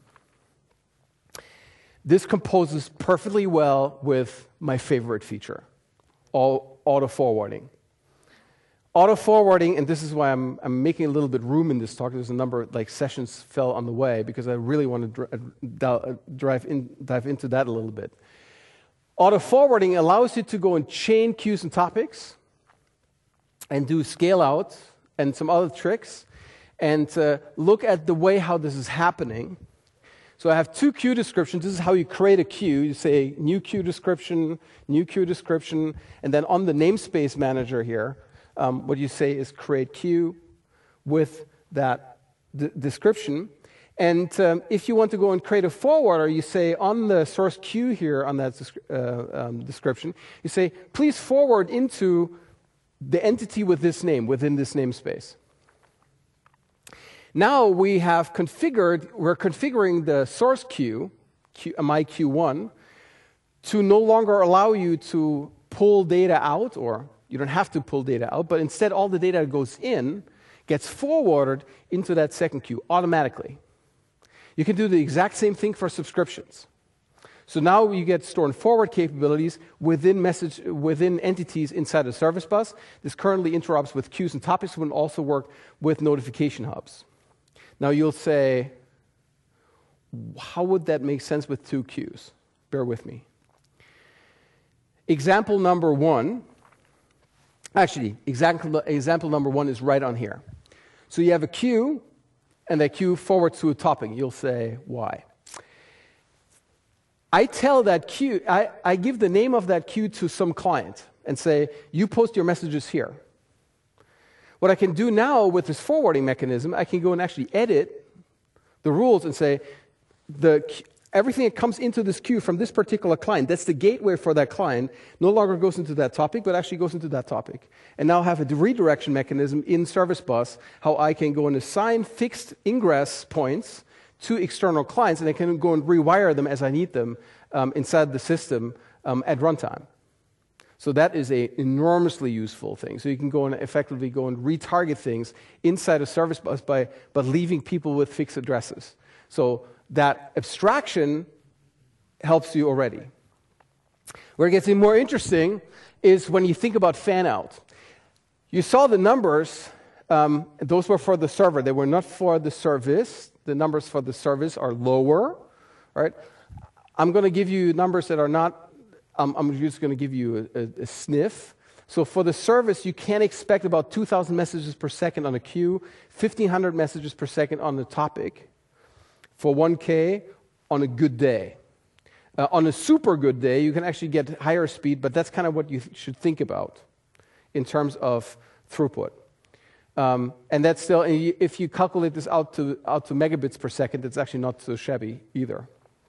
This composes perfectly well with my favorite feature, auto-forwarding. Auto-forwarding, and this is why I'm making a little bit room in this talk. There's a number of sessions fell on the way because I really want to dive into that a little bit. Auto-forwarding allows you to go and chain queues and topics and do scale out and some other tricks and look at the way how this is happening. So I have two queue descriptions. This is how you create a queue. You say new queue description, and then on the namespace manager here, what you say is create queue with that description. And if you want to go and create a forwarder, you say on the source queue here on that description, you say, please forward into the entity with this name within this namespace. Now we're configuring the source queue, my Q1, to no longer allow you to pull data out, or you don't have to pull data out, but instead all the data that goes in gets forwarded into that second queue automatically. You can do the exact same thing for subscriptions. So now you get store and forward capabilities within entities inside the service bus. This currently interoperates with queues and topics, and will also work with notification hubs. Now you'll say, how would that make sense with two queues? Bear with me. Example number one, example number one is right on here. So you have a queue, and that queue forwards to a topic. You'll say, why? I tell that queue, I give the name of that queue to some client and say, you post your messages here. What I can do now with this forwarding mechanism, I can go and actually edit the rules and say, everything that comes into this queue from this particular client, that's the gateway for that client, no longer goes into that topic, but actually goes into that topic. And now have a redirection mechanism in Service Bus, how I can go and assign fixed ingress points to external clients, and I can go and rewire them as I need them inside the system at runtime. So that is an enormously useful thing. So you can go and effectively go and retarget things inside a Service Bus by leaving people with fixed addresses. So that abstraction helps you already. Where it gets even more interesting is when you think about fan out. You saw the numbers, those were for the server. They were not for the service. The numbers for the service are lower, right? I'm going to give you numbers that are not, I'm just going to give you a sniff. So for the service, you can expect about 2,000 messages per second on a queue, 1,500 messages per second on the topic, for 1K on a good day. On a super good day, you can actually get higher speed, but that's kind of what you should think about in terms of throughput. And that's still, if you calculate this out to megabits per second, it's actually not so shabby either.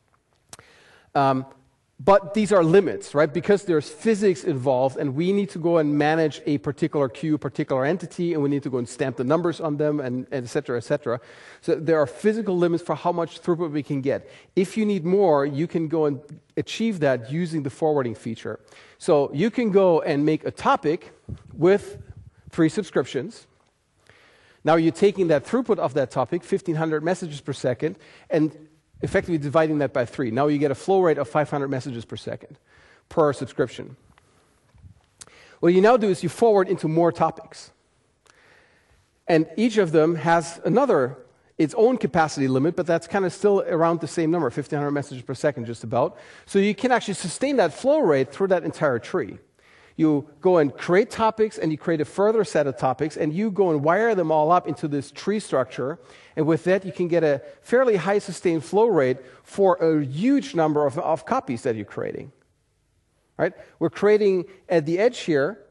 But these are limits, right? Because there's physics involved, and we need to go and manage a particular queue, particular entity, and we need to go and stamp the numbers on them, and et cetera, et cetera. So there are physical limits for how much throughput we can get. If you need more, you can go and achieve that using the forwarding feature. So you can go and make a topic with 3 subscriptions. Now you're taking that throughput of that topic, 1,500 messages per second, and effectively dividing that by 3. Now you get a flow rate of 500 messages per second per subscription. What you now do is you forward into more topics. And each of them has its own capacity limit, but that's kind of still around the same number, 1,500 messages per second just about. So you can actually sustain that flow rate through that entire tree. You go and create topics, and you create a further set of topics, and you go and wire them all up into this tree structure. And with that, you can get a fairly high sustained flow rate for a huge number of copies that you're creating. Right? We're creating at the edge here,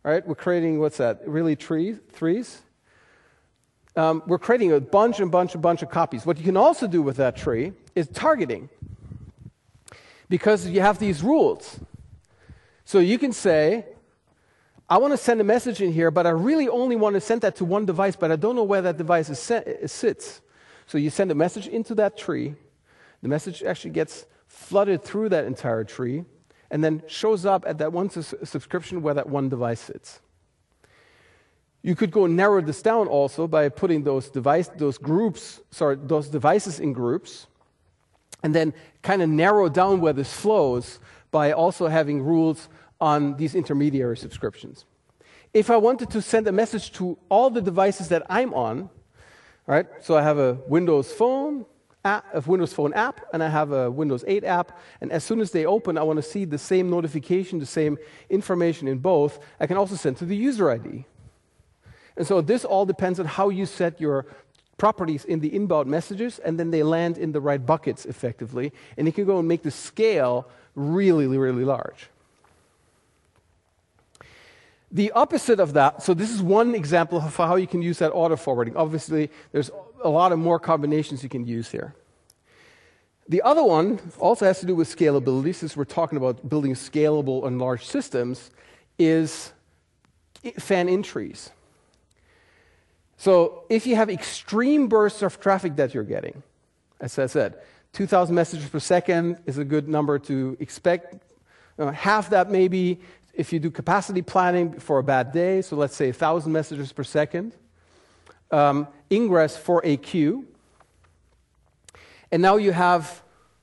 right? We're creating, what's that, really threes? We're creating a bunch of copies. What you can also do with that tree is targeting, because you have these rules. So you can say, I want to send a message in here, but I really only want to send that to one device, but I don't know where that device sits. So you send a message into that tree. The message actually gets flooded through that entire tree and then shows up at that one subscription where that one device sits. You could go and narrow this down also by putting those devices in groups, and then kind of narrow down where this flows by also having rules on these intermediary subscriptions. If I wanted to send a message to all the devices that I'm on, right? So I have a Windows Phone app, and I have a Windows 8 app, and as soon as they open, I want to see the same notification, the same information in both. I can also send to the user ID. And so this all depends on how you set your properties in the inbound messages, and then they land in the right buckets effectively, and you can go and make the scale really, really large. The opposite of that, so this is one example of how you can use that auto forwarding. Obviously, there's a lot of more combinations you can use here. The other one also has to do with scalability, since we're talking about building scalable and large systems, is fan-in trees. So if you have extreme bursts of traffic that you're getting, as I said, 2,000 messages per second is a good number to expect. Half that maybe if you do capacity planning for a bad day, so let's say 1,000 messages per second. Ingress for a queue. And now you have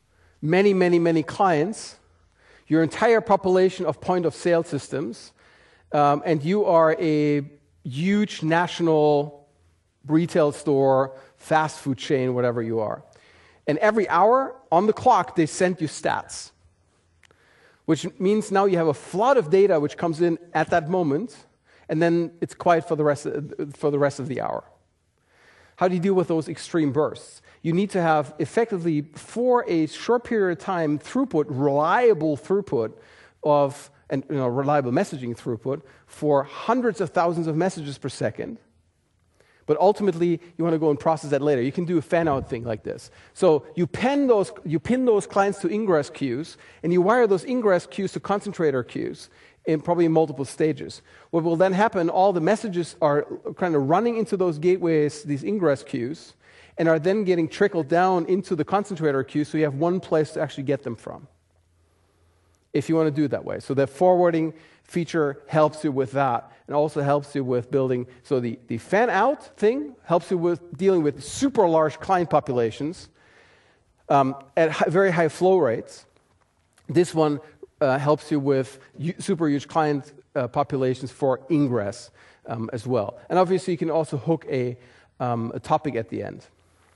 many clients, your entire population of point-of-sale systems, and you are a huge national retail store, fast food chain, whatever you are. And every hour on the clock, they send you stats, which means now you have a flood of data which comes in at that moment, and then it's quiet for the rest of the hour. How do you deal with those extreme bursts? You need to have effectively, for a short period of time, reliable throughput and reliable messaging throughput for hundreds of thousands of messages per second. But ultimately, you want to go and process that later. You can do a fan-out thing like this. So you pin those clients to ingress queues, and you wire those ingress queues to concentrator queues in probably multiple stages. What will then happen, all the messages are kind of running into those gateways, these ingress queues, and are then getting trickled down into the concentrator queue, so you have one place to actually get them from, if you want to do it that way. So the forwarding feature helps you with that, and also helps you with building. So the fan-out thing helps you with dealing with super large client populations at very high flow rates. This one helps you with super huge client populations for ingress as well. And obviously, you can also hook a topic at the end.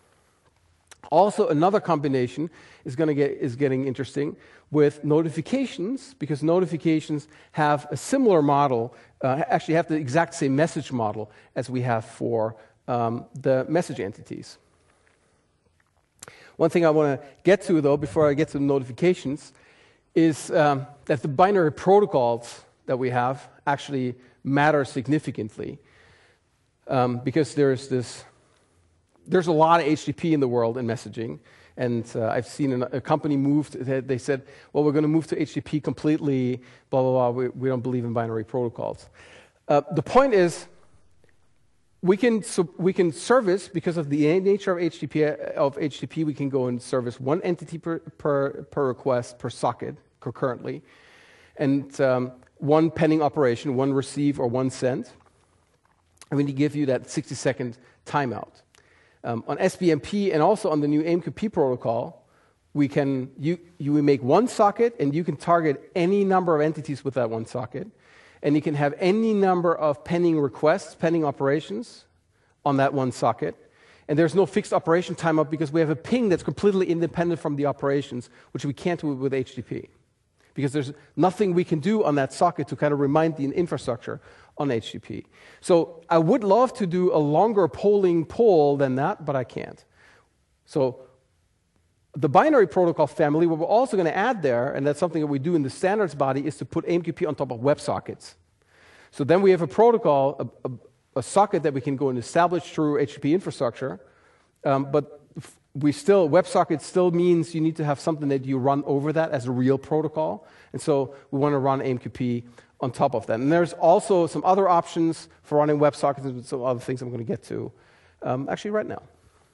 Also, another combination is getting interesting with notifications, because notifications have a similar model, actually have the exact same message model as we have for the message entities. One thing I want to get to, though, before I get to the notifications, is that the binary protocols that we have actually matter significantly, because there's a lot of HTTP in the world in messaging, and I've seen a company moved. They said, "Well, we're going to move to HTTP completely." Blah blah blah. We don't believe in binary protocols. The point is, we can service, because of the nature of HTTP. We can go and service one entity per request per socket concurrently, and one pending operation, one receive or one send. And we need to give you that 60-second timeout. On SBMP and also on the new AMQP protocol, we make one socket, and you can target any number of entities with that one socket, and you can have any number of pending requests, pending operations on that one socket. And there's no fixed operation timeout because we have a ping that's completely independent from the operations, which we can't do with HTTP, because there's nothing we can do on that socket to kind of remind the infrastructure on HTTP. So I would love to do a longer polling poll than that, but I can't. So the binary protocol family, what we're also going to add there, and that's something that we do in the standards body, is to put AMQP on top of WebSockets. So then we have a protocol, a socket that we can go and establish through HTTP infrastructure, but WebSocket still means you need to have something that you run over that as a real protocol, and so we want to run AMQP on top of that. And there's also some other options for running WebSockets and some other things I'm going to get to actually right now.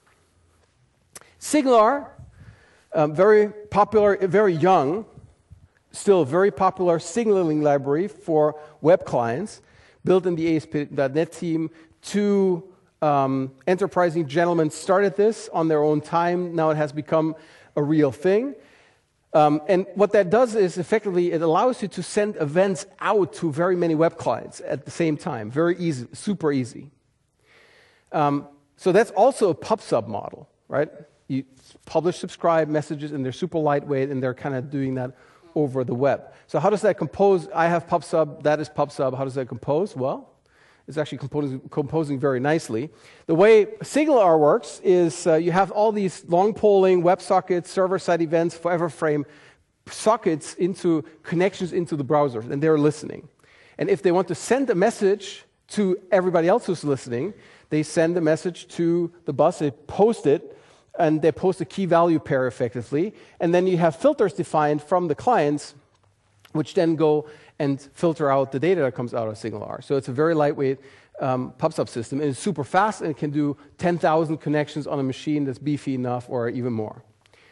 SignalR, very popular, very young, still very popular signaling library for web clients, built in the ASP.NET team. Two enterprising gentlemen started this on their own time. Now it has become a real thing. And what that does is effectively it allows you to send events out to very many web clients at the same time. Very easy, super easy. So that's also a PubSub model, right? You publish, subscribe messages, and they're super lightweight, and they're kind of doing that over the web. So how does that compose? I have PubSub, that is PubSub. How does that compose? Well, it's actually composing very nicely. The way SignalR works is you have all these long polling WebSockets, server-side events, forever frame sockets into connections into the browser, and they're listening. And if they want to send a message to everybody else who's listening, they send a message to the bus, they post it, and they post a key value pair effectively, and then you have filters defined from the clients, which then go and filter out the data that comes out of SignalR. So it's a very lightweight PubSub system, and it's super fast, and it can do 10,000 connections on a machine that's beefy enough, or even more.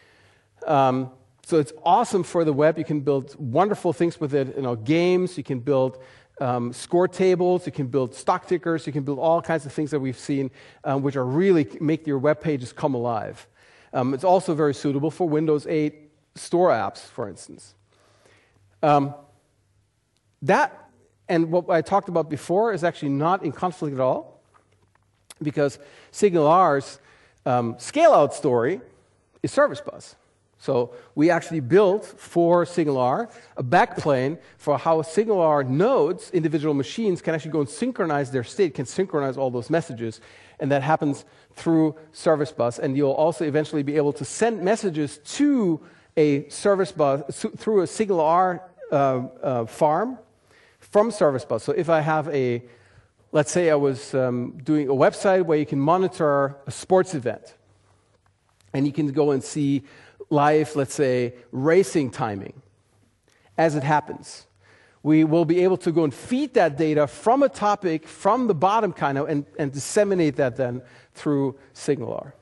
So it's awesome for the web. You can build wonderful things with it. Games. You can build score tables, you can build stock tickers, you can build all kinds of things that we've seen, which are really make your web pages come alive. It's also very suitable for Windows 8 store apps, for instance. That and what I talked about before is actually not in conflict at all, because SignalR's scale-out story is Service Bus. So we actually built for SignalR a backplane for how SignalR nodes, individual machines, can actually go and synchronize their state, can synchronize all those messages, and that happens through Service Bus. And you'll also eventually be able to send messages to a Service Bus through a SignalR farm from Service Bus. So if I have let's say I was doing a website where you can monitor a sports event, and you can go and see live, let's say, racing timing as it happens. We will be able to go and feed that data from a topic, from the bottom kind of, and disseminate that then through SignalR.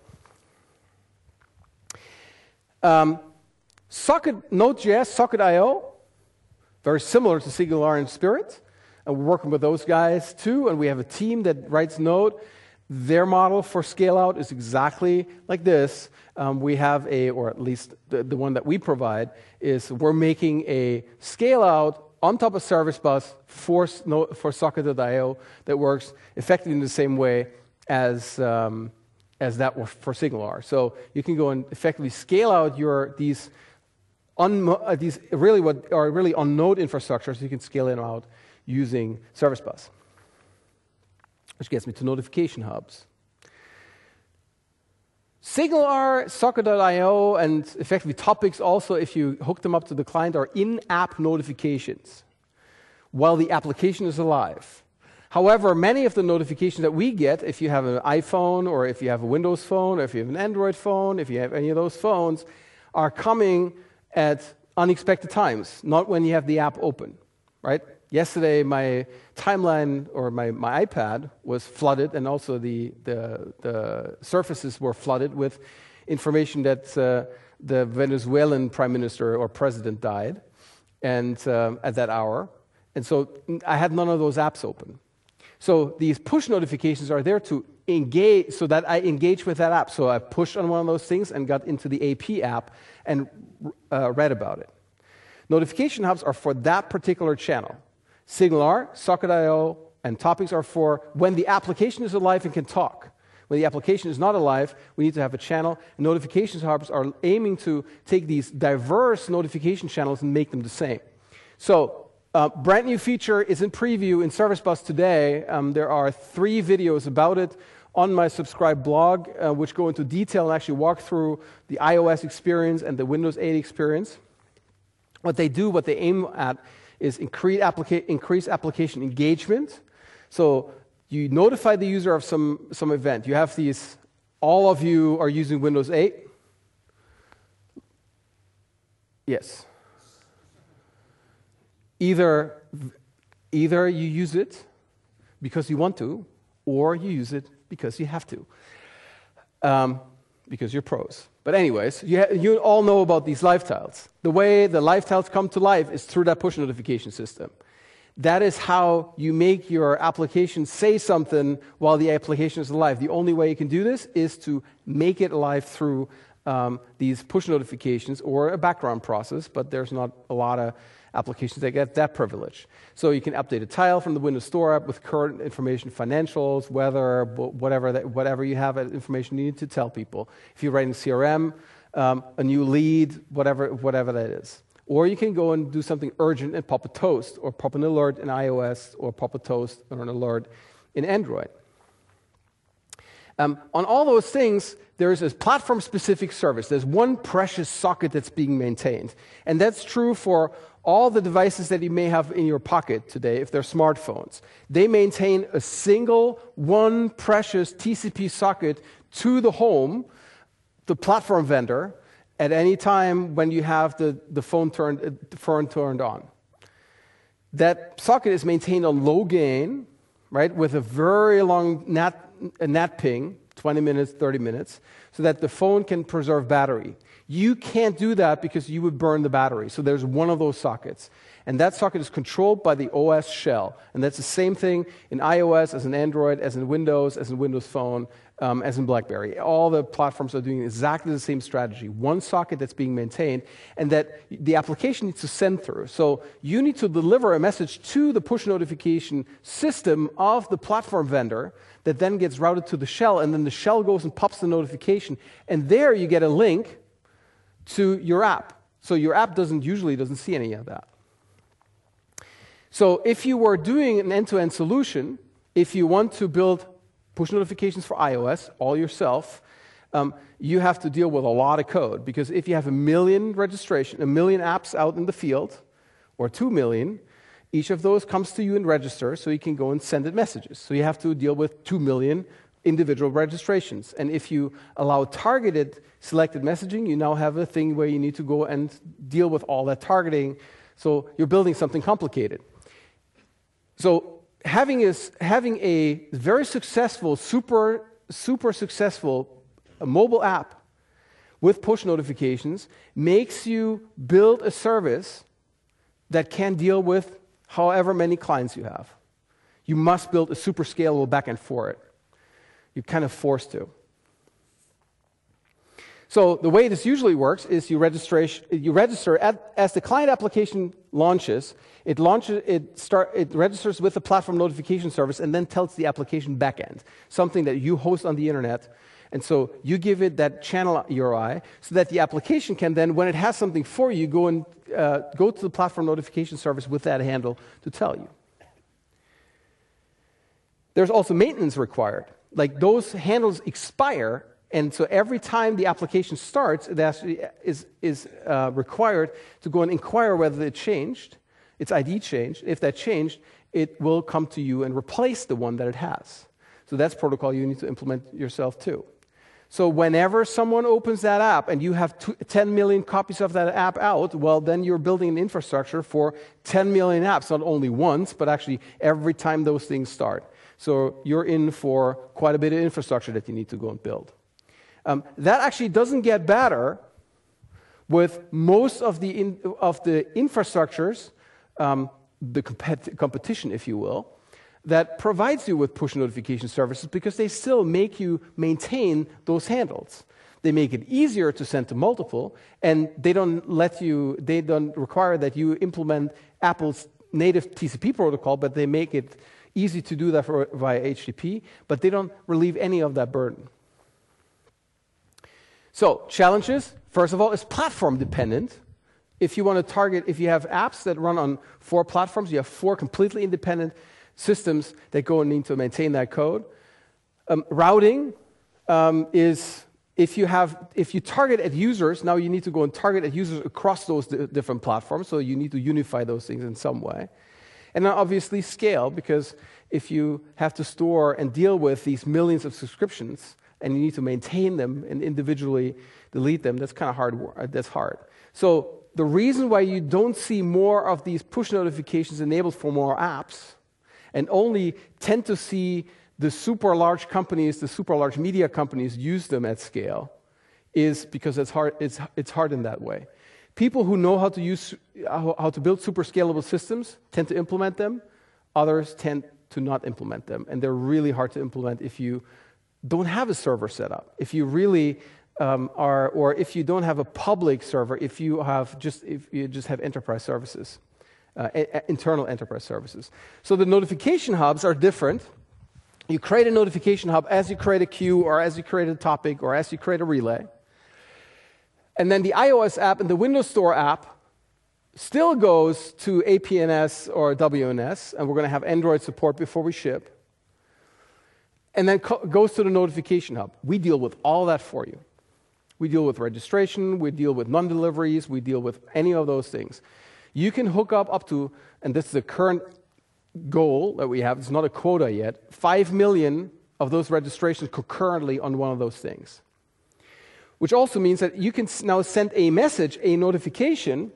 Socket Node.js, Socket.io, very similar to SignalR in spirit. And we're working with those guys too, and we have a team that writes Node. Their model for scale-out is exactly like this. We have or at least the one that we provide, is we're making a scale-out on top of Service Bus for Socket.io that works effectively in the same way as that for SignalR. So you can go and effectively scale out these really what are really on node infrastructure, so you can scale it out using Service Bus. Which gets me to notification hubs. SignalR, Socket.io, and effectively topics also, if you hook them up to the client, are in-app notifications while the application is alive. However, many of the notifications that we get, if you have an iPhone, or if you have a Windows phone, or if you have an Android phone, if you have any of those phones, are coming at unexpected times, not when you have the app open, right? Yesterday, my timeline or my iPad was flooded, and also the surfaces were flooded with information that the Venezuelan prime minister or president died, and at that hour, and so I had none of those apps open. So these push notifications are there to engage, so that I engage with that app. So I pushed on one of those things and got into the AP app and read about it. Notification hubs are for that particular channel. SignalR, Socket.io, and topics are for when the application is alive and can talk. When the application is not alive, we need to have a channel. And notification hubs are aiming to take these diverse notification channels and make them the same. So, brand new feature is in preview in Service Bus today. There are 3 videos about it on my Subscribe blog, which go into detail and actually walk through the iOS experience and the Windows 8 experience. What they do, what they aim at, is increase application engagement. So you notify the user of some event. You have these, all of you are using Windows 8? Yes. Either you use it because you want to, or you use it because you have to, because you're pros. But anyways, you all know about these live tiles. The way the live tiles come to life is through that push notification system. That is how you make your application say something while the application is alive. The only way you can do this is to make it alive through these push notifications or a background process, but there's not a lot of applications that get that privilege. So you can update a tile from the Windows Store app with current information, financials, weather, whatever you have information you need to tell people. If you're writing CRM, a new lead, whatever that is. Or you can go and do something urgent and pop a toast, or pop an alert in iOS, or pop a toast or an alert in Android. On all those things, there is a platform-specific service. There's one precious socket that's being maintained. And that's true for all the devices that you may have in your pocket today, if they're smartphones. They maintain a single, one precious TCP socket to the home, the platform vendor, at any time when you have the phone turned on. That socket is maintained on low gain, right, with a very long NAT ping, 20 minutes, 30 minutes, so that the phone can preserve battery. You can't do that because you would burn the battery. So there's one of those sockets. And that socket is controlled by the OS shell. And that's the same thing in iOS, as in Android, as in Windows Phone, as in BlackBerry. All the platforms are doing exactly the same strategy. One socket that's being maintained, and that the application needs to send through. So you need to deliver a message to the push notification system of the platform vendor that then gets routed to the shell, and then the shell goes and pops the notification. And there you get a link to your app. So your app usually doesn't see any of that. So if you were doing an end-to-end solution, if you want to build push notifications for iOS all yourself, you have to deal with a lot of code, because if you have a million apps out in the field, or 2 million, each of those comes to you and registers, so you can go and send it messages. So you have to deal with 2 million individual registrations. And if you allow targeted selected messaging, you now have a thing where you need to go and deal with all that targeting. So you're building something complicated. So having a very successful, super successful mobile app with push notifications makes you build a service that can deal with however many clients you have. You must build a super scalable backend for it. You're kind of forced to. So the way this usually works is you register as the client application launches. It registers with the platform notification service and then tells the application backend, something that you host on the internet. And so you give it that channel URI so that the application can then, when it has something for you, go to the platform notification service with that handle to tell you. There's also maintenance required. Like, those handles expire, and so every time the application starts, it actually is required to go and inquire whether it changed, its ID changed. If that changed, it will come to you and replace the one that it has. So that's protocol you need to implement yourself too. So whenever someone opens that app and you have 10 million copies of that app out, well, then you're building an infrastructure for 10 million apps, not only once, but actually every time those things start. So you're in for quite a bit of infrastructure that you need to go and build. That actually doesn't get better with most of the infrastructures, the competition, if you will, that provides you with push notification services, because they still make you maintain those handles. They make it easier to send to multiple, and they don't require that you implement Apple's native TCP protocol, but they make it easy to do that via HTTP, but they don't relieve any of that burden. So, challenges, first of all, is platform dependent. If you want to target, if you have apps that run on 4 platforms, you have 4 completely independent systems that go and need to maintain that code. Routing is if you target at users, now you need to go and target at users across those different platforms, so you need to unify those things in some way. And then obviously scale, because if you have to store and deal with these millions of subscriptions, and you need to maintain them and individually delete them, that's kind of hard. That's hard. So the reason why you don't see more of these push notifications enabled for more apps, and only tend to see the super large companies, the super large media companies use them at scale, is because it's hard. It's hard in that way. People who know how to build super scalable systems tend to implement them. Others tend to not implement them, and they're really hard to implement if you don't have a server set up. If you really or if you don't have a public server, if you just have enterprise services, internal enterprise services. So the notification hubs are different. You create a notification hub as you create a queue, or as you create a topic, or as you create a relay. And then the iOS app and the Windows Store app still goes to APNS or WNS, and we're going to have Android support before we ship. And then goes to the notification hub. We deal with all that for you. We deal with registration, we deal with non-deliveries, we deal with any of those things. You can hook up to, and this is the current goal that we have, it's not a quota yet, 5 million of those registrations concurrently on one of those things. Which also means that you can now send a message, a notification,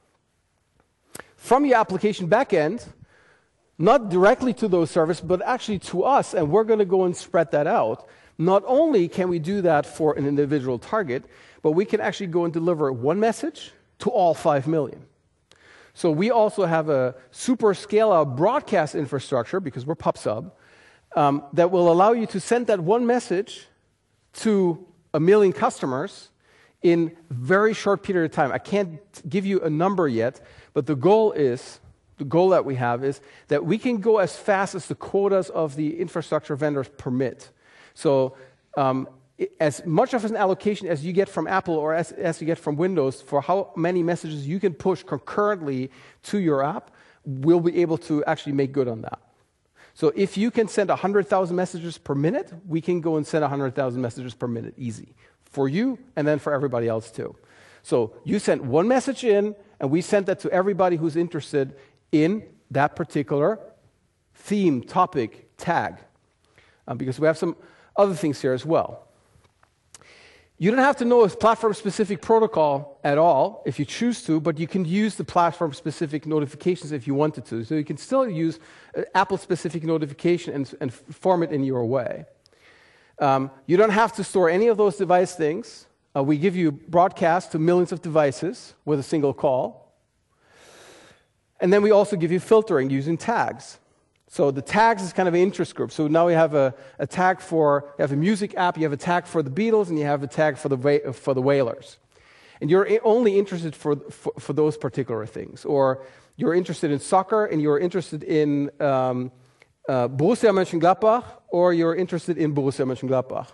from your application backend, not directly to those servers, but actually to us, and we're going to go and spread that out. Not only can we do that for an individual target, but we can actually go and deliver one message to all 5 million. So we also have a super scale-out broadcast infrastructure, because we're PubSub, that will allow you to send that one message to 1 million customers in a very short period of time. I can't give you a number yet, but the goal that we have is that we can go as fast as the quotas of the infrastructure vendors permit. So as much of an allocation as you get from Apple or as you get from Windows for how many messages you can push concurrently to your app, we'll be able to actually make good on that. So if you can send 100,000 messages per minute, we can go and send 100,000 messages per minute easy for you and then for everybody else too. So you sent one message in, and we sent that to everybody who's interested in that particular theme, topic, tag, because we have some other things here as well. You don't have to know a platform-specific protocol at all if you choose to, but you can use the platform-specific notifications if you wanted to. So you can still use Apple-specific notification and form it in your way. You don't have to store any of those device things. We give you broadcast to millions of devices with a single call. And then we also give you filtering using tags. So the tags is kind of an interest group. So now we have a tag you have a music app, you have a tag for the Beatles, and you have a tag for the Wailers. And you're only interested for those particular things. Or you're interested in soccer, and you're interested in Borussia Mönchengladbach, or you're interested in Borussia Mönchengladbach.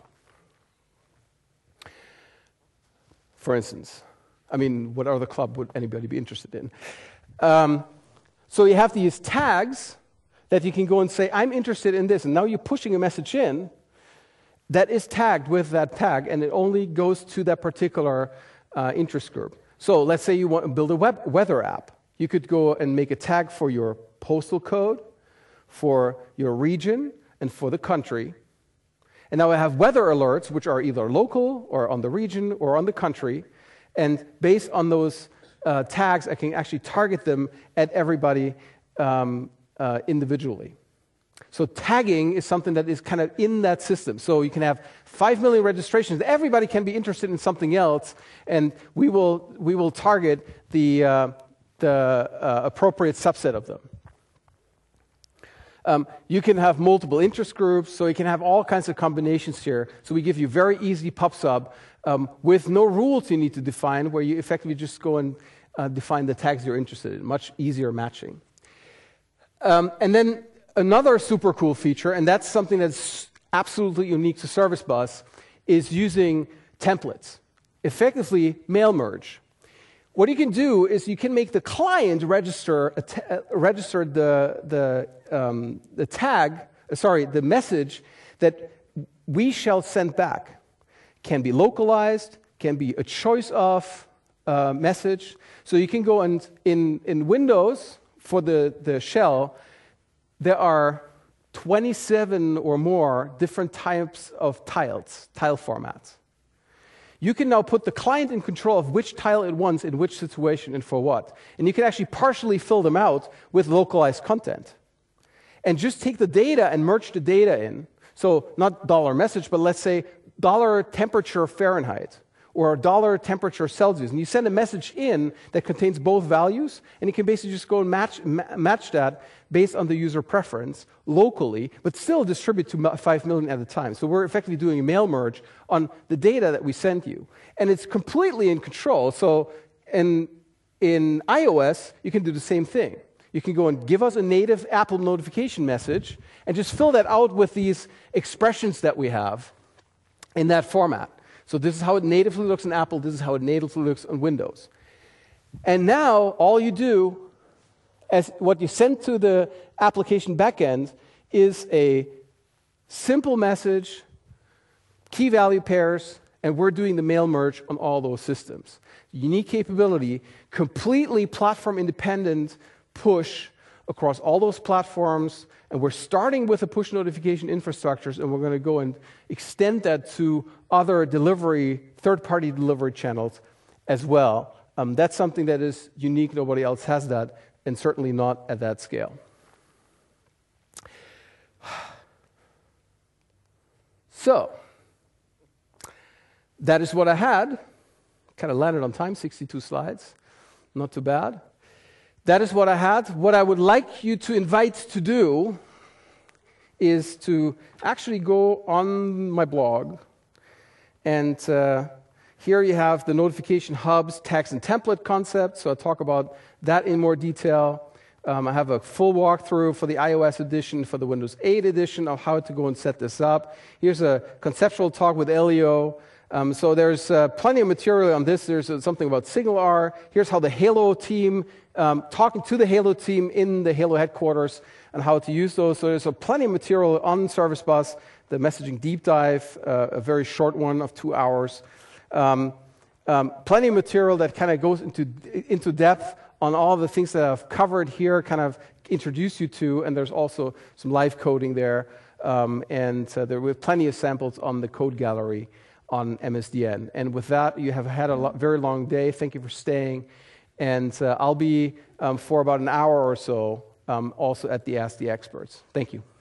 For instance. I mean, what other club would anybody be interested in? So you have these tags that you can go and say, I'm interested in this, and now you're pushing a message in that is tagged with that tag, and it only goes to that particular interest group. So let's say you want to build a weather app. You could go and make a tag for your postal code, for your region, and for the country. And now I have weather alerts, which are either local, or on the region, or on the country, and based on those tags, I can actually target them at everybody individually. So tagging is something that is kind of in that system. So you can have 5 million registrations. Everybody can be interested in something else, and we will target the appropriate subset of them. You can have multiple interest groups, so you can have all kinds of combinations here. So we give you very easy PubSub with no rules you need to define, where you effectively just go and define the tags you're interested in. Much easier matching. And then another super cool feature, and that's something that's absolutely unique to Service Bus, is using templates. Effectively, mail merge. What you can do is you can make the client register the message that we shall send back. can be localized, can be a choice of message. So you can go and in Windows, for the shell, there are 27 or more different types of tile formats. You can now put the client in control of which tile it wants in which situation and for what. And you can actually partially fill them out with localized content. And just take the data and merge the data in. So not $message, but let's say $temperature Fahrenheit or $temperature Celsius. And you send a message in that contains both values, and you can basically just go and match that based on the user preference locally, but still distribute to 5 million at a time. So we're effectively doing a mail merge on the data that we send you. And it's completely in control. So in iOS, you can do the same thing. You can go and give us a native Apple notification message and just fill that out with these expressions that we have in that format. So this is how it natively looks in Apple. This is how it natively looks on Windows. And now all you do, as what you send to the application backend, is a simple message, key value pairs, and we're doing the mail merge on all those systems. Unique capability, completely platform independent push across all those platforms, and we're starting with the push notification infrastructures, and we're going to go and extend that to other third-party delivery channels as well. That's something that is unique. Nobody else has that, and certainly not at that scale. So, that is what I had. Kind of landed on time, 62 slides. Not too bad. That is what I had. What I would like you to invite to do is to actually go on my blog. And here you have the notification hubs, tags, and template concept. So I'll talk about that in more detail. I have a full walkthrough for the iOS edition, for the Windows 8 edition, of how to go and set this up. Here's a conceptual talk with Elio. So there's plenty of material on this. There's something about SignalR. Here's how the Halo team, talking to the Halo team in the Halo headquarters and how to use those. So there's plenty of material on Service Bus, the messaging deep dive, a very short one of 2 hours. Plenty of material that kind of goes into depth on all the things that I've covered here, kind of introduce you to, and there's also some live coding there. And there were plenty of samples on the code gallery on MSDN. And with that, you have had a very long day. Thank you for staying. And I'll be, for about an hour or so, also at the Ask the Experts. Thank you.